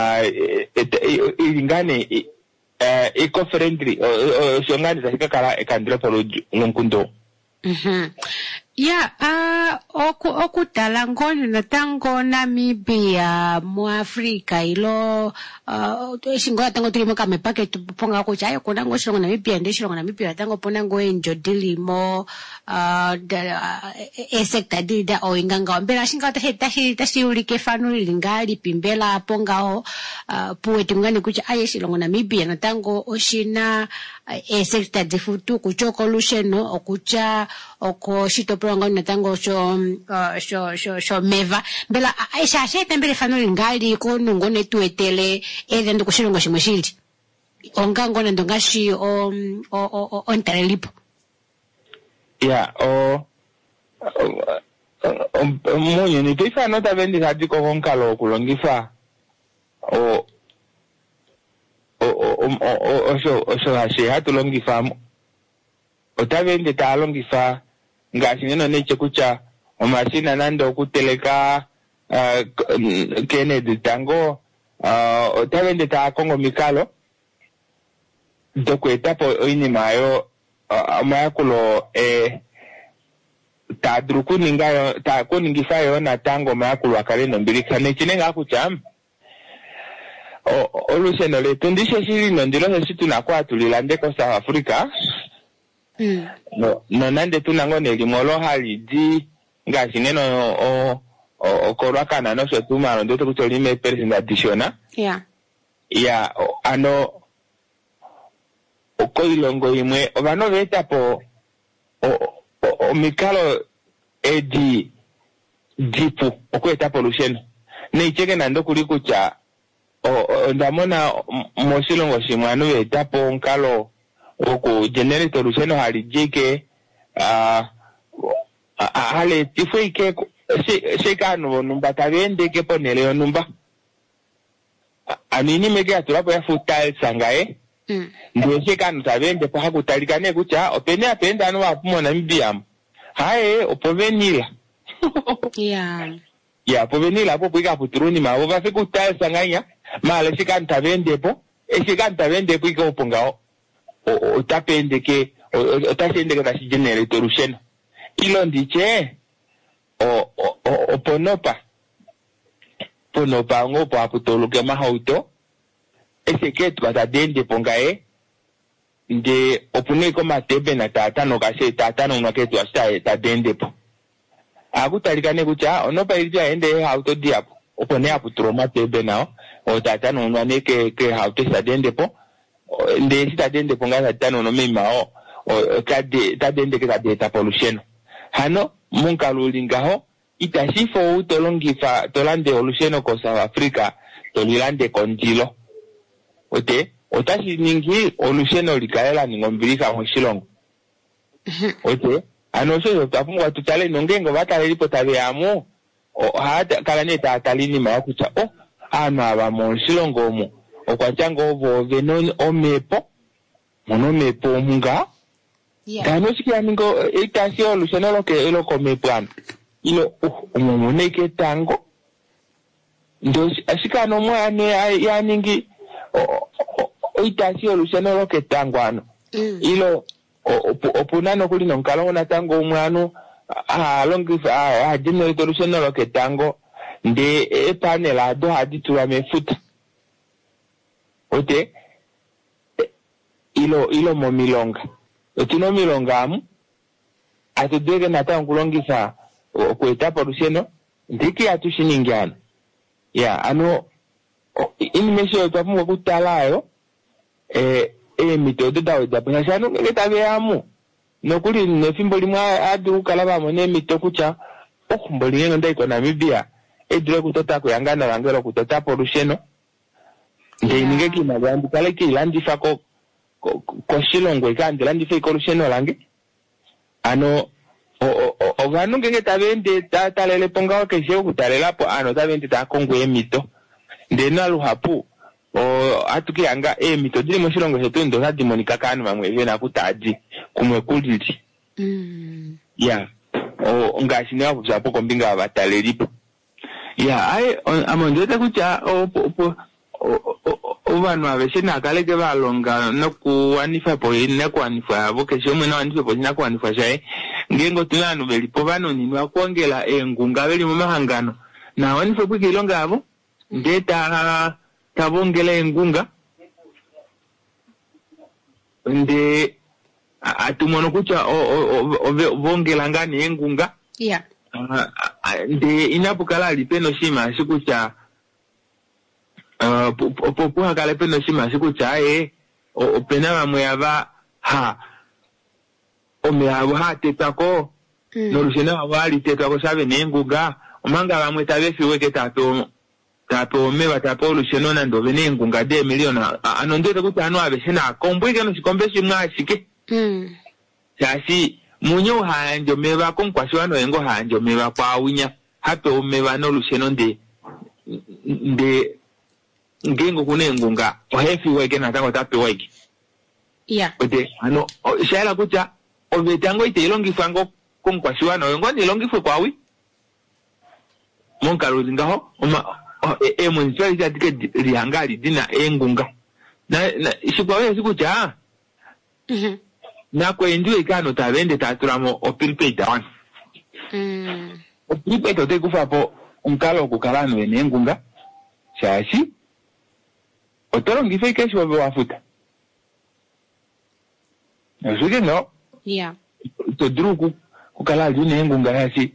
ingani eco-friendly shongani zasika kala ekandira polo nkundo. Yeah, okudala ngoni natango Namibia mu Africa ilo shingo tango tulimo kame packet ponga ko chayo kona ngo shilongo Namibia ndeshilongo Namibia tango pona ngo enjo dilimo sector dida o inganga mbela shinga ta shiulike fanu lingali pimbela ponga puwe tingani kucha aye shilongo Namibia natango oshina sector difutu kuchoko lusheno okucha oko shito ngo natango sho meva mbela aisha shete mbele fano lingali ko nungone tuetele ndo kushilongo shimwe shili ongango ndongashi ontarelipo ya munyo ni tifa nota vendi hadi ko konkalo kulongifa osho hashe hatu longifa otavende ta longifa ngasi neno neche kucha omashina nando kuteleka Kennedy tango otavende ta kongo mikalo doko etapo oini mayo mayakulo ta druku ningayo ta kuningifayo na tango mayakulo akale nombirika nechinenga kucha olusheno letu ndishe shili nondilo shitu nakwa tulilande ko South Africa. No nande tunango nelimolo halidi ngasi ngeno okorwakana no so tumaro ndoto kutolime person additional. Yeah. Ya ano okoilongo imwe obano beta po mikalo edi dipu okweta pollution ne cheke nando kuli kucha ndamona moshilongo shimwanu etapo nkalo oku generator lusheno halijike hale tifuike shekano numba tabende ke ponele numba anini mege atulapo ya futal sangae ndio shekano tabende pa hakutalikane kucha opene apenda anu wapumo na mbiam hae opovenila yeah ya povenila hapo puika puturuni mawo vafe kutal sanganya mala shekano tabende po shekano tabende puika opongao otapendeke otashendeke tashi generator lusheno ilo ndiche oponopa ngopo aputoluke mahauto eseketu batadende pongae nde opuneko matebe na tatano kashe tatano unaketu ashita tadende po akutalikane kucha onopa ilija ende auto diapo opone aputuro matebe nao o tatano unaneke ke auto sadende po nde sitadende ponga tatano no memao o tadende ke tadeta pollution hano munkalulingaho itashifo utolongifa tolande olusheno ko South Africa tolilande kondilo ote otashi ningi olusheno likaela ningombilika moshilongo ote anosho tapungwa tutale nongengo batalelipo tabeyamu kala ne tatalinima yakucha ano aba moshilongo mu okwachanga oveno omepo monomepo omunga kano sikia ningo itasi olusheno loke eloko mepwana ilo umuneke tango ndo asikano mwane yaningi itasi olusheno loke tango ano ilo opunano kuli nonkalo na tango umwanu generate olusheno loke tango nde panel ado haditula mefuta ote ilo momilonga otino milonga amu atudege nata nkulongisa kuetapa olusheno ndiki atushiningiana ano inimesho otapumwa kutalayo emito dodawe dapo shano ngetabe amu nokuli nefimbo limwe adu kalabamo nemito kucha mboli yengo ndaiko Namibia edure kutota kuyangana langero kutota polusheno nge kina bandi kale kilandifa ko shilongo ikandi landifa ikolusheno lange ano oganu ngenge tabende tatalele ponga okeshe kutalelapo ano tabende takongwe emito ndena luhapu atukiyanga emito dili moshilongo shetu ndo hadimonika kanu mamwe na kutaji kumwe kulili ngashi ne wapo kombinga abatalelipo amonjete kucha ubanu abeshina kaleke balonga nokuwanifa po inekuwanifa abo kesho mwe nawanifa po inakuwanifa shae ngengo tunanu belipo bano ninwa kuongela engunga beli mu mahangano na wanifa kwikilonga abo ndeta tabongela engunga nde atumono kucha bongela ngani engunga nde inapukala lipeno shima sikucha popuha kala peno shima sikucha opena bamwe aba omeabo hatetako nolushena abali tetako sabe nengunga omanga bamwe tabefiweke tapo meba tapo olusheno nando bene ngunga de miliona anondete kuti ano abeshena kombwike no shikombe shimwe ashike Chasi munyo hanjo meba konkwasi wano yengo hanjo meba kwa winya hape umeba no lusheno nde ngengo kune ngunga ohefi wege na tango tape wege ote ano shaila kucha obetango ite ilongi fango konkwasi wano yengo ni ilongi fwe kwa wi monka luzingaho mwenziwa isi atike lihangali dina ngunga na ishikwa wege sikucha na kwendiwe ikano tabende taturamo opilipeta wani opilipeta ote kufapo unkalo kukalano ene ngunga shashi otolongife keshi wabe wafuta nasuke no toduru kukala june ngunga yashi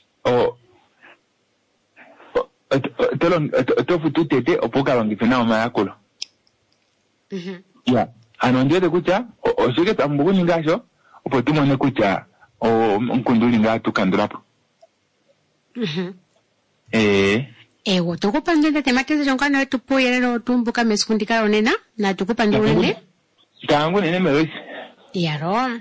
tofutu tete opokalongife na oma yakulo anonjete kucha osuke tambugu ningasho opotumone kucha nkunduli ngatu kandurapo ewo tukupandile temate zonkano etupu yelero tumbuka mesukundika onena na tukupandile tangu nene meroisi yaro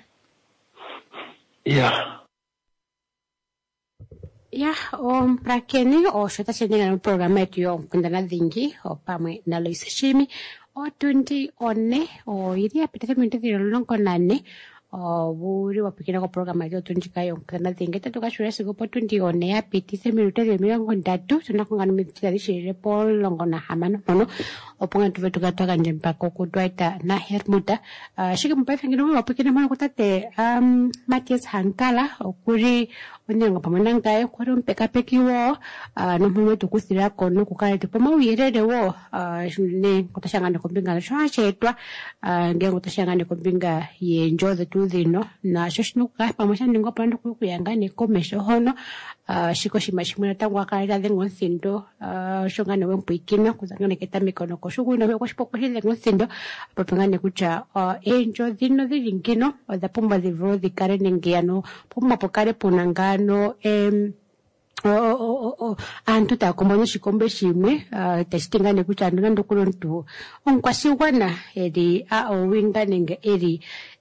prakeni shota chenyenga no programa yetu yo nkundana dhingi pamwe na Loisa Shimi tundi one iria pitete minute zilolongo nane buri wapikira ko programa yetu tundi kayo nkundana dhingi tukashura sigopo tundi one ya pitise minute zilolongo ndatu tunakungana mititari shire Paul longo na hamano mono opunga tuve tukatoka njempako kudwaita na hermuta shiki mpefe ngino wapikira mwana kutate Matias Hankala okuri onyenga pamana ngayo kwari mpeka pekiwo nomwe tukusira kono kukale tupoma uyerere wo ne kutashangana kombinga shwa chetwa ngengo tashangana kombinga ye enjoy the two thino na shoshnuka pamoja ningo panda kuyangane komesho hono shiko shimashimuna tangwa kala dengo sindo shongane wempikina kuzangana ketamikono koshuguna we koshpoko hile ngosindo papangane kucha enjoy thino thingino the pumba the ro the kare nengiano pumba pokare punanga no antu takombono shikombe shimwe tashitingane kuti andu nandokulontu onkwashigwana eri owinganenge eri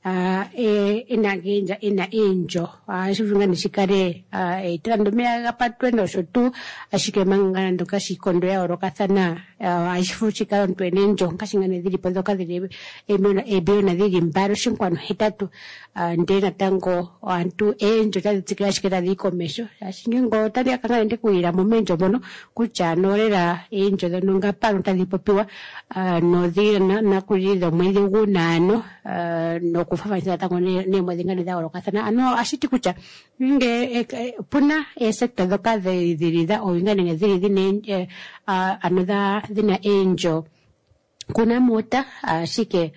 inagenja ina enjo shivungani shikare itandomea gapatwe nosho tu ashike mangana ndoka shikondo ya orokasana ashifu chikaro ntu enenjo nkashingane dhiri podoka dhiri ebiona dhiri mbaro shinkwano hitatu ndena tango antu enjo tazitsikira shikira dhikomesho ashingengo tali akangana ndi kuira momenjo mono kuchanorera enjo dhanunga pano tadhipopiwa nodhira na kulira mwezi gunano nokufafanyisa tango ne mwezi ngani dha orokasana ano ashiti kucha nge puna sekta dhoka dhiri dha owingane dhiri dhine another dhina enjo kuna mota shike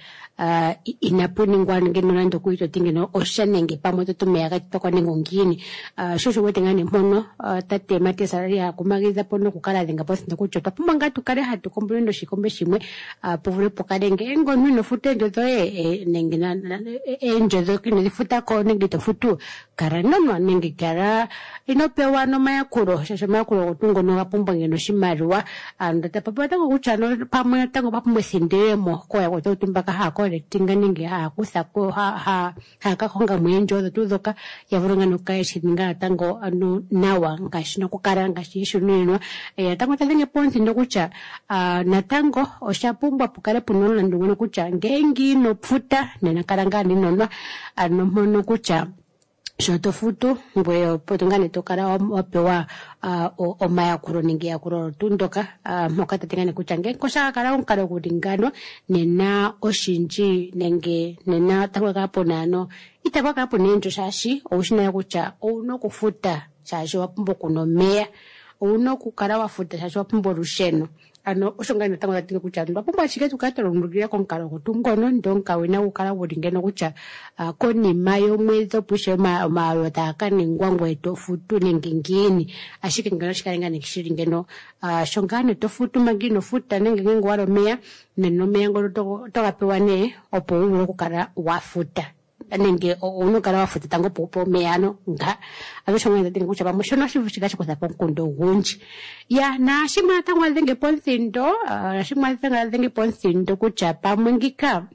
inapuni ngwana ngeno nando kuito tingeno oshanenge pamoto tumeyaga tokwa ngongini shosho wote ngane mono tate mate salari akumagiza pono kukala dhenga posi ndikucho tapuma ngatu kare hatu kombrendo shikombe shimwe povule pokarenge ngonu no fute njozo nenge na njozo kino difuta ko nenge to futu kara nono nenge kara inopewa no mayakuro shosho mayakuro kutungo no apumba ngeno shimarwa andata papa tango kuchano pamwe tango papumwe sindemo ko ya kutumbaka hako tinganinge kusako kakonga mwenjo tuzoka yavurunga nukai shininga tango anu nawa ngashino kukaranga shishunenwa tango tadenge ponti ndokucha natango oshapumba pukale punono ndungu kucha ngengi no pfuta nena karanga ninonwa anu mono kucha shoto futu mbwe potungane tokara wapewa omaya kuroningi ya kuroro tundoka mokata tingane kuchange kosha kara unkaro kudingano nena oshinji nenge nena takwa kapo nano itakwa kapo nenjo shashi oushina ya kucha ouno kufuta shashi wapumbo kunomea ouno kukara wafuta shashi wapumbo rusheno ano oshongana tango tatinga kucha ndapumba ashike tukatoro ndugira konkaro kutungono ndonka wena ukara wodingeno kucha koni mayo mwezo pushe ma takani ngwangwe tofutu nengingini ashike ngano shikarenga nekishiringeno shongana tofutu magino futa nenge ngwaro mea neno mea ngoro tokapewa ne opo uwo kukara wafuta nenge uno kara wafuta tango popo meano nga abishomwe ndatinga kucha bamushono shivushika chikoza ponkondo gunji ya na shima tangwa dhenge ponsindo shima tangwa dhenge ponsindo kucha pamwingika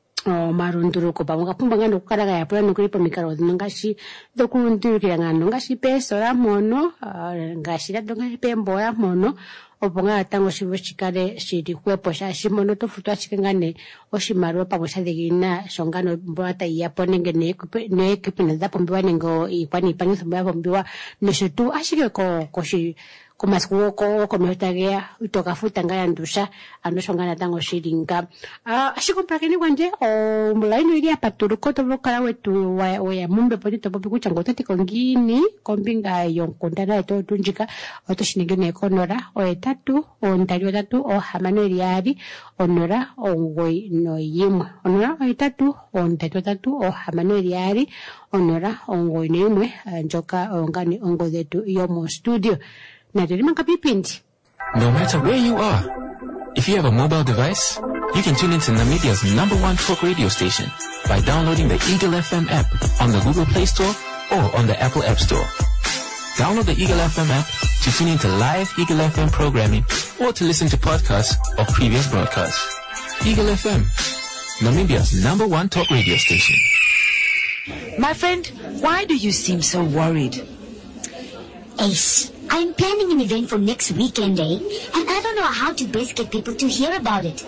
marunduruko pamuka pumba ngano kukaraga ya pula nukuripo mikaro ngashi dokurundurukira ngano ngashi peso la mono ngashi la ngashi pembo la mono oponga tango shivo chikare shiri kwepo shashi mono tofutu ashikengane oshimaruwa pamosha dhigina shongano mbwata iyapo nenge nekipina dhapo mbiwa nengo ikwani ipangiso mbiwa pombiwa neshutu ashike koshi kumasiku ko mehotagea utokafuta ngaya ndusha anoshongana tango shiringa ashiko mpakeni kwanje mulaino ili apaturuko tobokala wetu wa mumbe potito popi kucha ngotati kongini kombinga yonkondana eto tunjika otoshinigene konora oetatu ondali otatu ohamano eliari onora ongoi noyimwe onora oetatu ondali otatu ohamano eliari onora ongoi noyimwe njoka ongani ongo zetu yomo studio. No matter where you are, if you have a mobile device, you can tune into Namibia's #1 talk radio station by downloading the Eagle FM app on the Google Play Store or on the Apple App Store. Download the Eagle FM app to tune into live Eagle FM programming or to listen to podcasts of previous broadcasts. Eagle FM, Namibia's #1 talk radio station. My friend, why do you seem so worried? Ace, I'm planning an event for next weekend, and I don't know how to best get people to hear about it.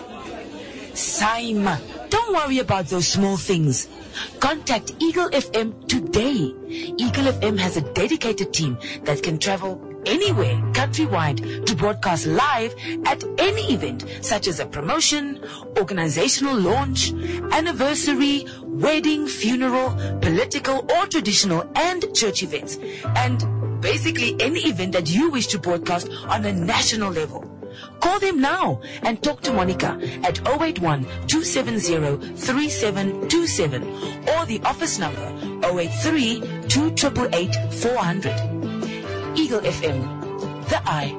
Saima, don't worry about those small things. Contact Eagle FM today. Eagle FM has a dedicated team that can travel anywhere countrywide to broadcast live at any event, such as a promotion, organizational launch, anniversary, wedding, funeral, political or traditional and church events, and basically any event that you wish to broadcast on a national level. Call them now and talk to Monica at 081-270-3727 or the office number 083-288-400. Eagle FM, the eye.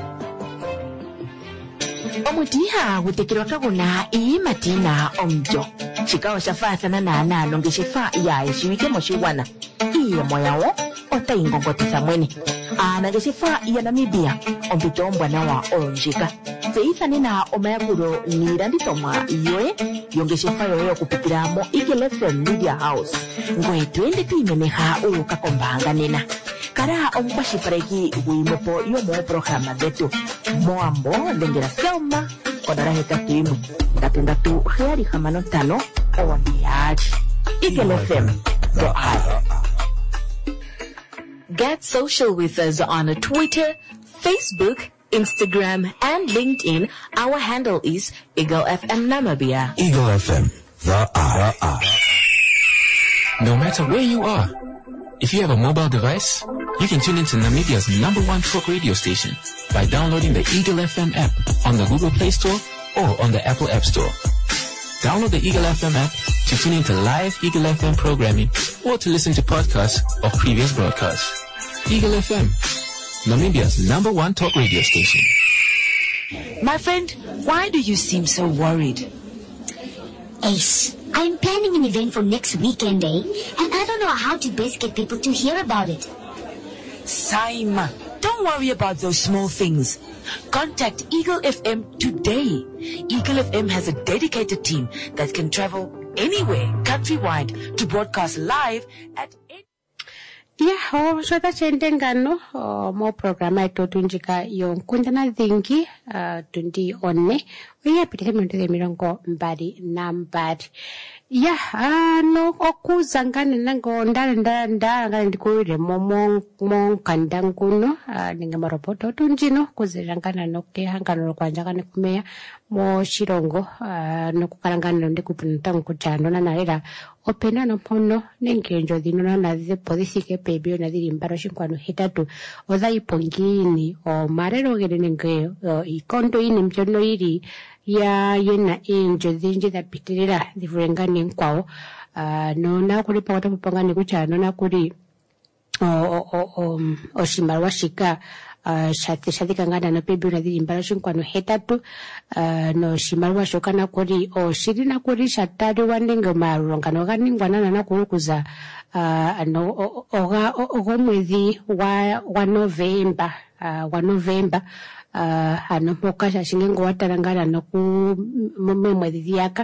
Omutiha gutekirwa kaguna imatina omjo chikao shafasana na nalo ngeshifa ya ishiwike moshiwana iye moyawo ota ingongotisa mwene anageshifa ya Namibia ompitombwa nawa onjika feithane na omayakuro niranditomwa yoe yongeshifa yoyo kupitira mo Eagle FM Media House ngwe twende tuimeneha ukakombanga nena kara omukwashipareki wimepo yomo programa detu moambo lengera selma kodara hetatu imwe ndatu heari hamano tano oniari Eagle FM the eye. Get social with us on Twitter, Facebook, Instagram, and LinkedIn. Our handle is Eagle FM Namibia. Eagle FM, the eye. No matter where you are, if you have a mobile device, you can tune into Namibia's #1 talk radio station by downloading the Eagle FM app on the Google Play Store or on the Apple App Store. Download the Eagle FM app to tune into live Eagle FM programming or to listen to podcasts of previous broadcasts. Eagle FM, Namibia's #1 talk radio station. My friend, why do you seem so worried? Ace, I'm planning an event for next weekend, and I don't know how to best get people to hear about it. Saima, don't worry about those small things. Contact Eagle FM today. Eagle FM has a dedicated team that can travel anywhere countrywide to broadcast live at swata chendengano mo programa ito tunjika yung kuntana dhingi tundi onne oya pitike muntu de mirongo mbari na mbari no okuzangane nango ndanda ngani ndikuire mo kandanguno ninga maropoto tunjino kuzirangana noke hangano kwanjagane kumeya mo shirongo no kukarangana ndikupinta nkuchano na narera opena no pono nengenjo dino na de podisike pebio na diri mbaro shinkwano hitatu odai pongini o marero gere nenge ikondo ini mchono iri ya yena enjo dhinji da pitirira divurengani nkwao no na kuri pakota kupangani kuchano na kuri o shimarwa shika shati kangana na pebio na diri mbaro shinkwano hitatu no shimarwa shoka na kuri o shiri na kuri shatari wanenge marungano gani ngwana na kuri kuza no oga mwezi wa November ano mokasha shingengo watarangana no ku mwezi yaka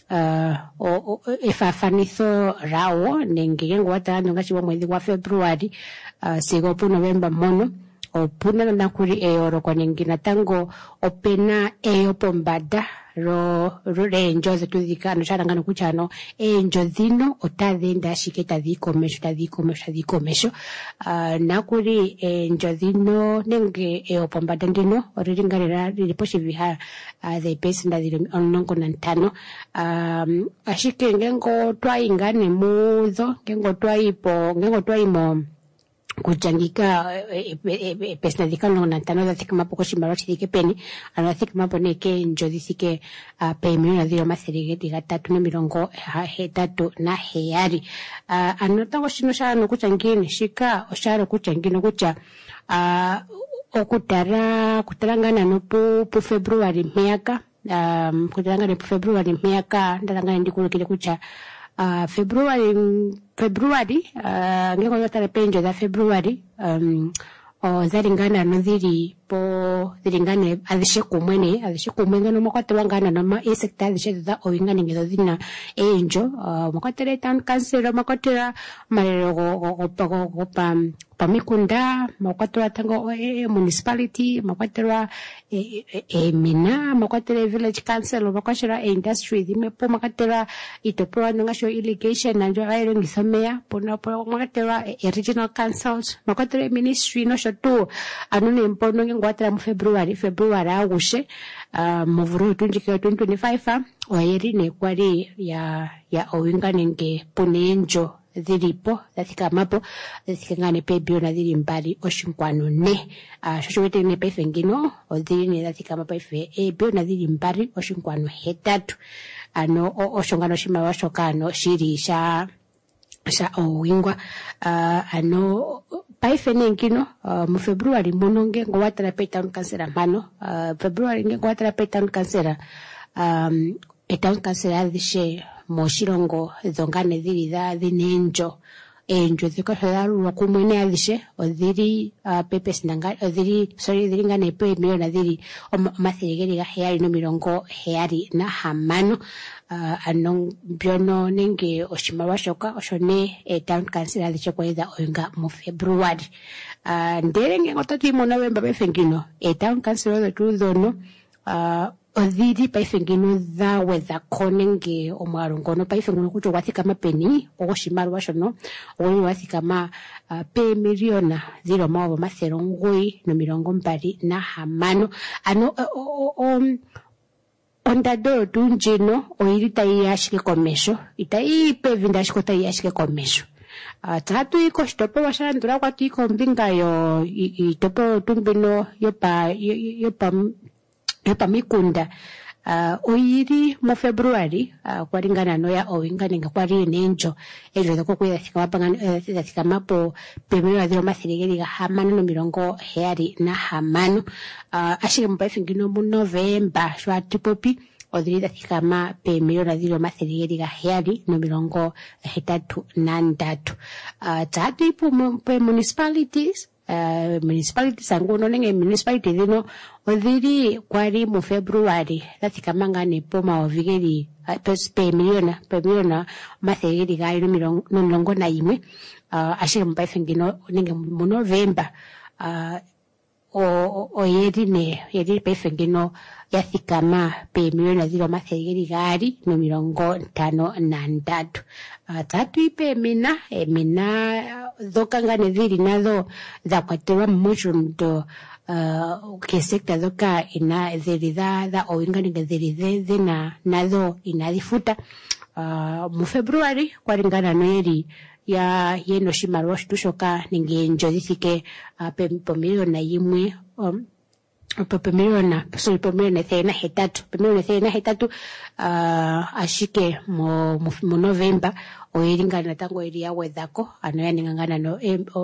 efafaniso rao nengengo wataranga ngashiwa mwezi wa February sigo pu November mono opuna na kuri eoro konengina tango opena pombada ro renjo zetudika no charangana kuchano enjo dino otadenda shiketa dikomesho na kuri enjo dino nenge opombada ndino oriringarira riposhiviha the best ndadire onongo nantano ashike ngengo twaingane muzo ngengo twaimo kuchangika pesnadika no nantano da thikama poko shimaro chidike peni ana thikama pone ke njodisike pemio na dio maserige diga 3.3 na heari anota washino shara no kuchangini shika oshara kuchangino kucha kutarangana no pu February miaka kutarangana pu February miaka ndarangana ndikulukile kucha February ngeko yotare penjo da February zaringana no ziri po ziringane adishe kumwene no mokote wangana no ma sector adishe da owingane ngedo dina enjo mokote town council mokote marero go pamikunda mokote tango municipality mokote mina mokote village council mokote industry dimepo mokote itopo ngasho irrigation nanjo ayo ngisomea pona mokote regional councils mokote ministry no shoto anone mpono ngwatira mu February agushe muvuru tunjika 2025 wairi ne kwari ya owingane nge ponenjo ziripo dathika mapo dathikangane pebio na dhiri mbali oshinkwano ne shosho wete ne paife ngino odhiri ne dathika mapo ife ebio na dhiri mbali oshinkwano hetatu ano oshongano shimawa shokano shiri sha owingwa ano paife nengino mu February mononge ngwatara town council mano February ngwatara town council town council adishe mo shirongo zongane dhiri da dhinenjo enjo zika halalu kumwene alishe odhiri pepes nanga odhiri dhiri ngane pe miliona dhiri mathirigeri ga heyari no mirongo heyari na hamano anong biono nenge oshimarwa shoka oshone town council alishe kwa idha oinga mu February nderenge ngotati mo November befengino town council odo tuzono odhiri paifengino dha wetha konenge omwarongono paifengino kucho wathikama peni ogoshimarwa shono oli wathikama pe miliona 0.25 ano ondado tunjino oirita yashike komesho itai pevinda shikota yashike komesho tatu iko shitopo washandura kwatu iko mbinga yo itopo tumbino yopa mikunda oiri mo February kwaringana no ya owinganinga kwari nenjo ejo dako kwethika mapanga thika mapo pemero adiro mathirigeri ga hamano no mirongo heyari na hamano ashike mpaifingino mu November shwa tipopi odiri thika ma pemero adiro mathirigeri ga heyari no mirongo hetatu na ndatu tatu ipo municipalities municipality sanguno nenge municipality dino odhiri kwari mu February dathika mangane poma ovigeri pe miliona mathegeri ga mirongo na imwe ashire mpaifengino nenge mu November o yeri paifengino yathikama pe miliona ziro mathegeri gari no mirongo tano na ndatu tatu ipe mina dhoka ngane dhiri nazo dha kwatewa mucho mdo ke sekta dhoka ina dhiri dha oinganinga dhiri dhina nazo inadhifuta mu February kwaringana no yeri ya yeno shimarwa shitushoka ninge njodhithike pe miliona yimwe pemiliona thena hetatu ashike mu November oiringana tango iri ya wedhako ano yaningangana no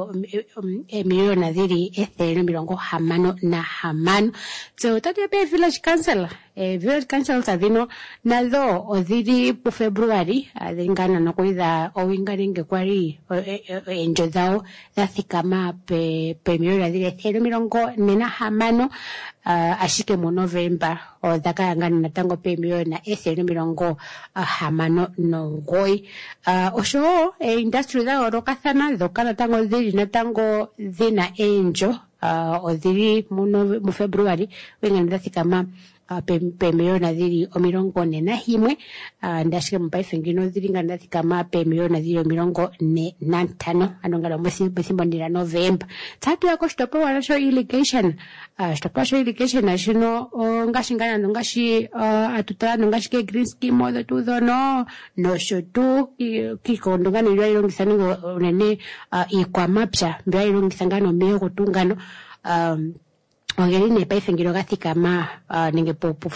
miliona dhiri etheno mirongo hamano na hamano so tatu ya pe village council tadino nazo odhiri pu February adhingana no kuidha owingaringe kwari enjo dhao dhathikama pe miliona dhiri etheno mirongo nena hamano ashike mu November odhaka yangana natango pe miliona etheno mirongo hamano nongoi osho industry da orokathana dhokana tango dhiri natango dhina enjo odhiri mu February wengana dhathikama pe miliona dhiri mirongo nena himwe ndashike mpaifengino dhiri ngana dhathikama pe miliona dhiri mirongo na ntano anongala mwethimbo ndira November tatu yako shitopo wanasho irrigation ashino ngashingana nongashi atutala nongashi ke green scheme odo tudhono no shotu kikondongana ilwa ilongisango nene ikwamapya mbya ilongisangano meyo kutungano Wangeri ne paifengiro gathikama ninge po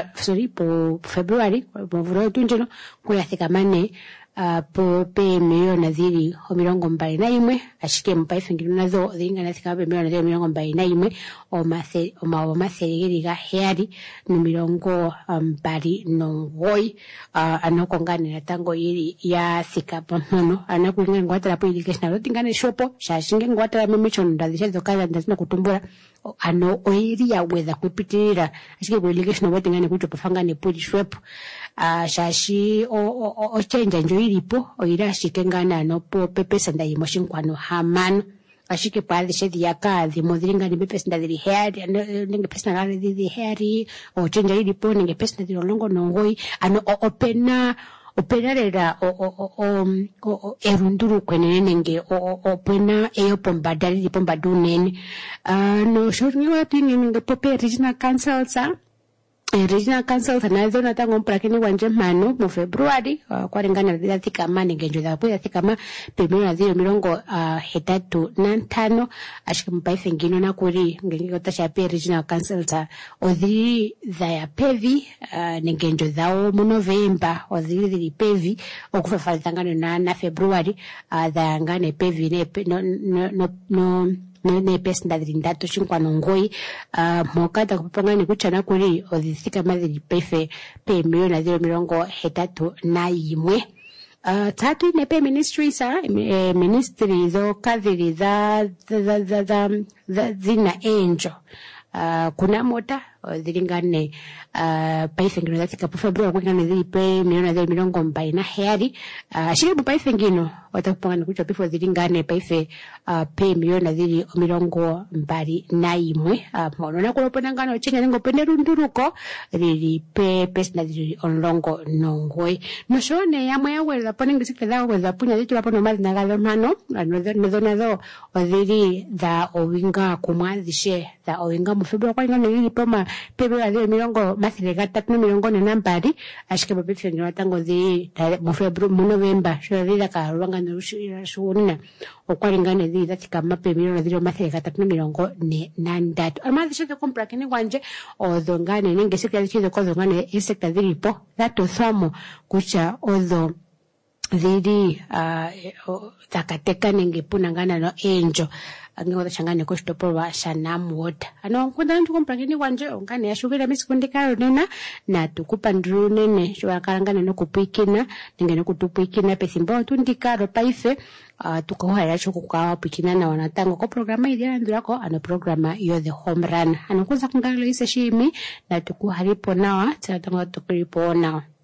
February mvuro tunjeno kuyathikama ne po pe miliona dhiri mirongo mbali na imwe ashike mpaifengiro nazo dhinga nathikama pe miliona dhiri mirongo mbali na imwe o mathegeri ga heyari no mirongo mbali nongoi anokongane natango yiri ya thikama mono anakuinga ngwatala po irrigation rotingane shopo shashinge ngwatala memichono ndadhisha dhokala ndazina kutumbura ano oiri ya wetha kupitirira ashike po irrigation watingane kucho pafangane puli shwepo shashi o change njo iripo oira ashike ngana no po pepesa ndayimo shinkwano hamano ashike pali shedi yakazi modringa ni pepesa ndadiri heri ninge pesa ndadiri heri o change iripo ninge pesa ndadiri longo nongoi ano openarera erunduru kwenene nenge opena eyo pombadari pombadunene no shoringi watu ninge pope regional council nazo natango mprakini wanje mano mu February kwaringana dhathikama ninge njo dhapo dhathikama pemmiliona dhiri mirongo hetatu na ntano ashike mpaifengino na kuri ngenge kotasha pe regional council odhiri dhaya pevi ninge njo dhao mu November odhiri dhiri pevi okufafalithangano na February dhayangane pevi ne pesa ndadiri ndatu shinkwano ngoi mokata kupangani kuchana kuri odhithika madhiri pe miliona dhiri mirongo hetatu na imwe tatu nepe ministry sa ministry zo kadhiri za zina angel kuna mota zilingane paifengino zatika po February kwingane zipe milioni za milongo mbai na heri shiribu paifengino watapanga kucho before zilingane paife pe milioni zili milongo mbali na imwe maona kulopona ngano chenya ngo penderu nduruko lili pe pesa zili onlongo nongwe no shone yamwe yawe la poninga sikela weza punya zitu hapo no mali na galomano nazo ozili za owinga kumwazishe za owinga mu February kwingane zili poma pepe ya milongo masile gatatu na milongo na nambari ashike babefe ni watango zi mu February mu November shirira ka rwanga nushira shuna okwalingane zi zatika mape milongo zilo masile gatatu na milongo ne nandatu amazi shike kompra kene kwanje ozongane nenge sekta zichizo kozongane isekta zilipo that osamo kucha ozo zili takateka nenge punangana no angel angoda changane ko stopolwa shanamu water kwenda ntu komprakeni kwanje ongane yashukira misikundikaro nena na tukupa ndru nene shwakarangana no kupikina nenge no kutupikina pesimbo tundikaro paife tukoha yacho kukawa pikina na wanatango ko programa ile ndurako programa yo the home run kuza kungalo isa shimi na tukuharipo nawa tsatango tukuripo nawa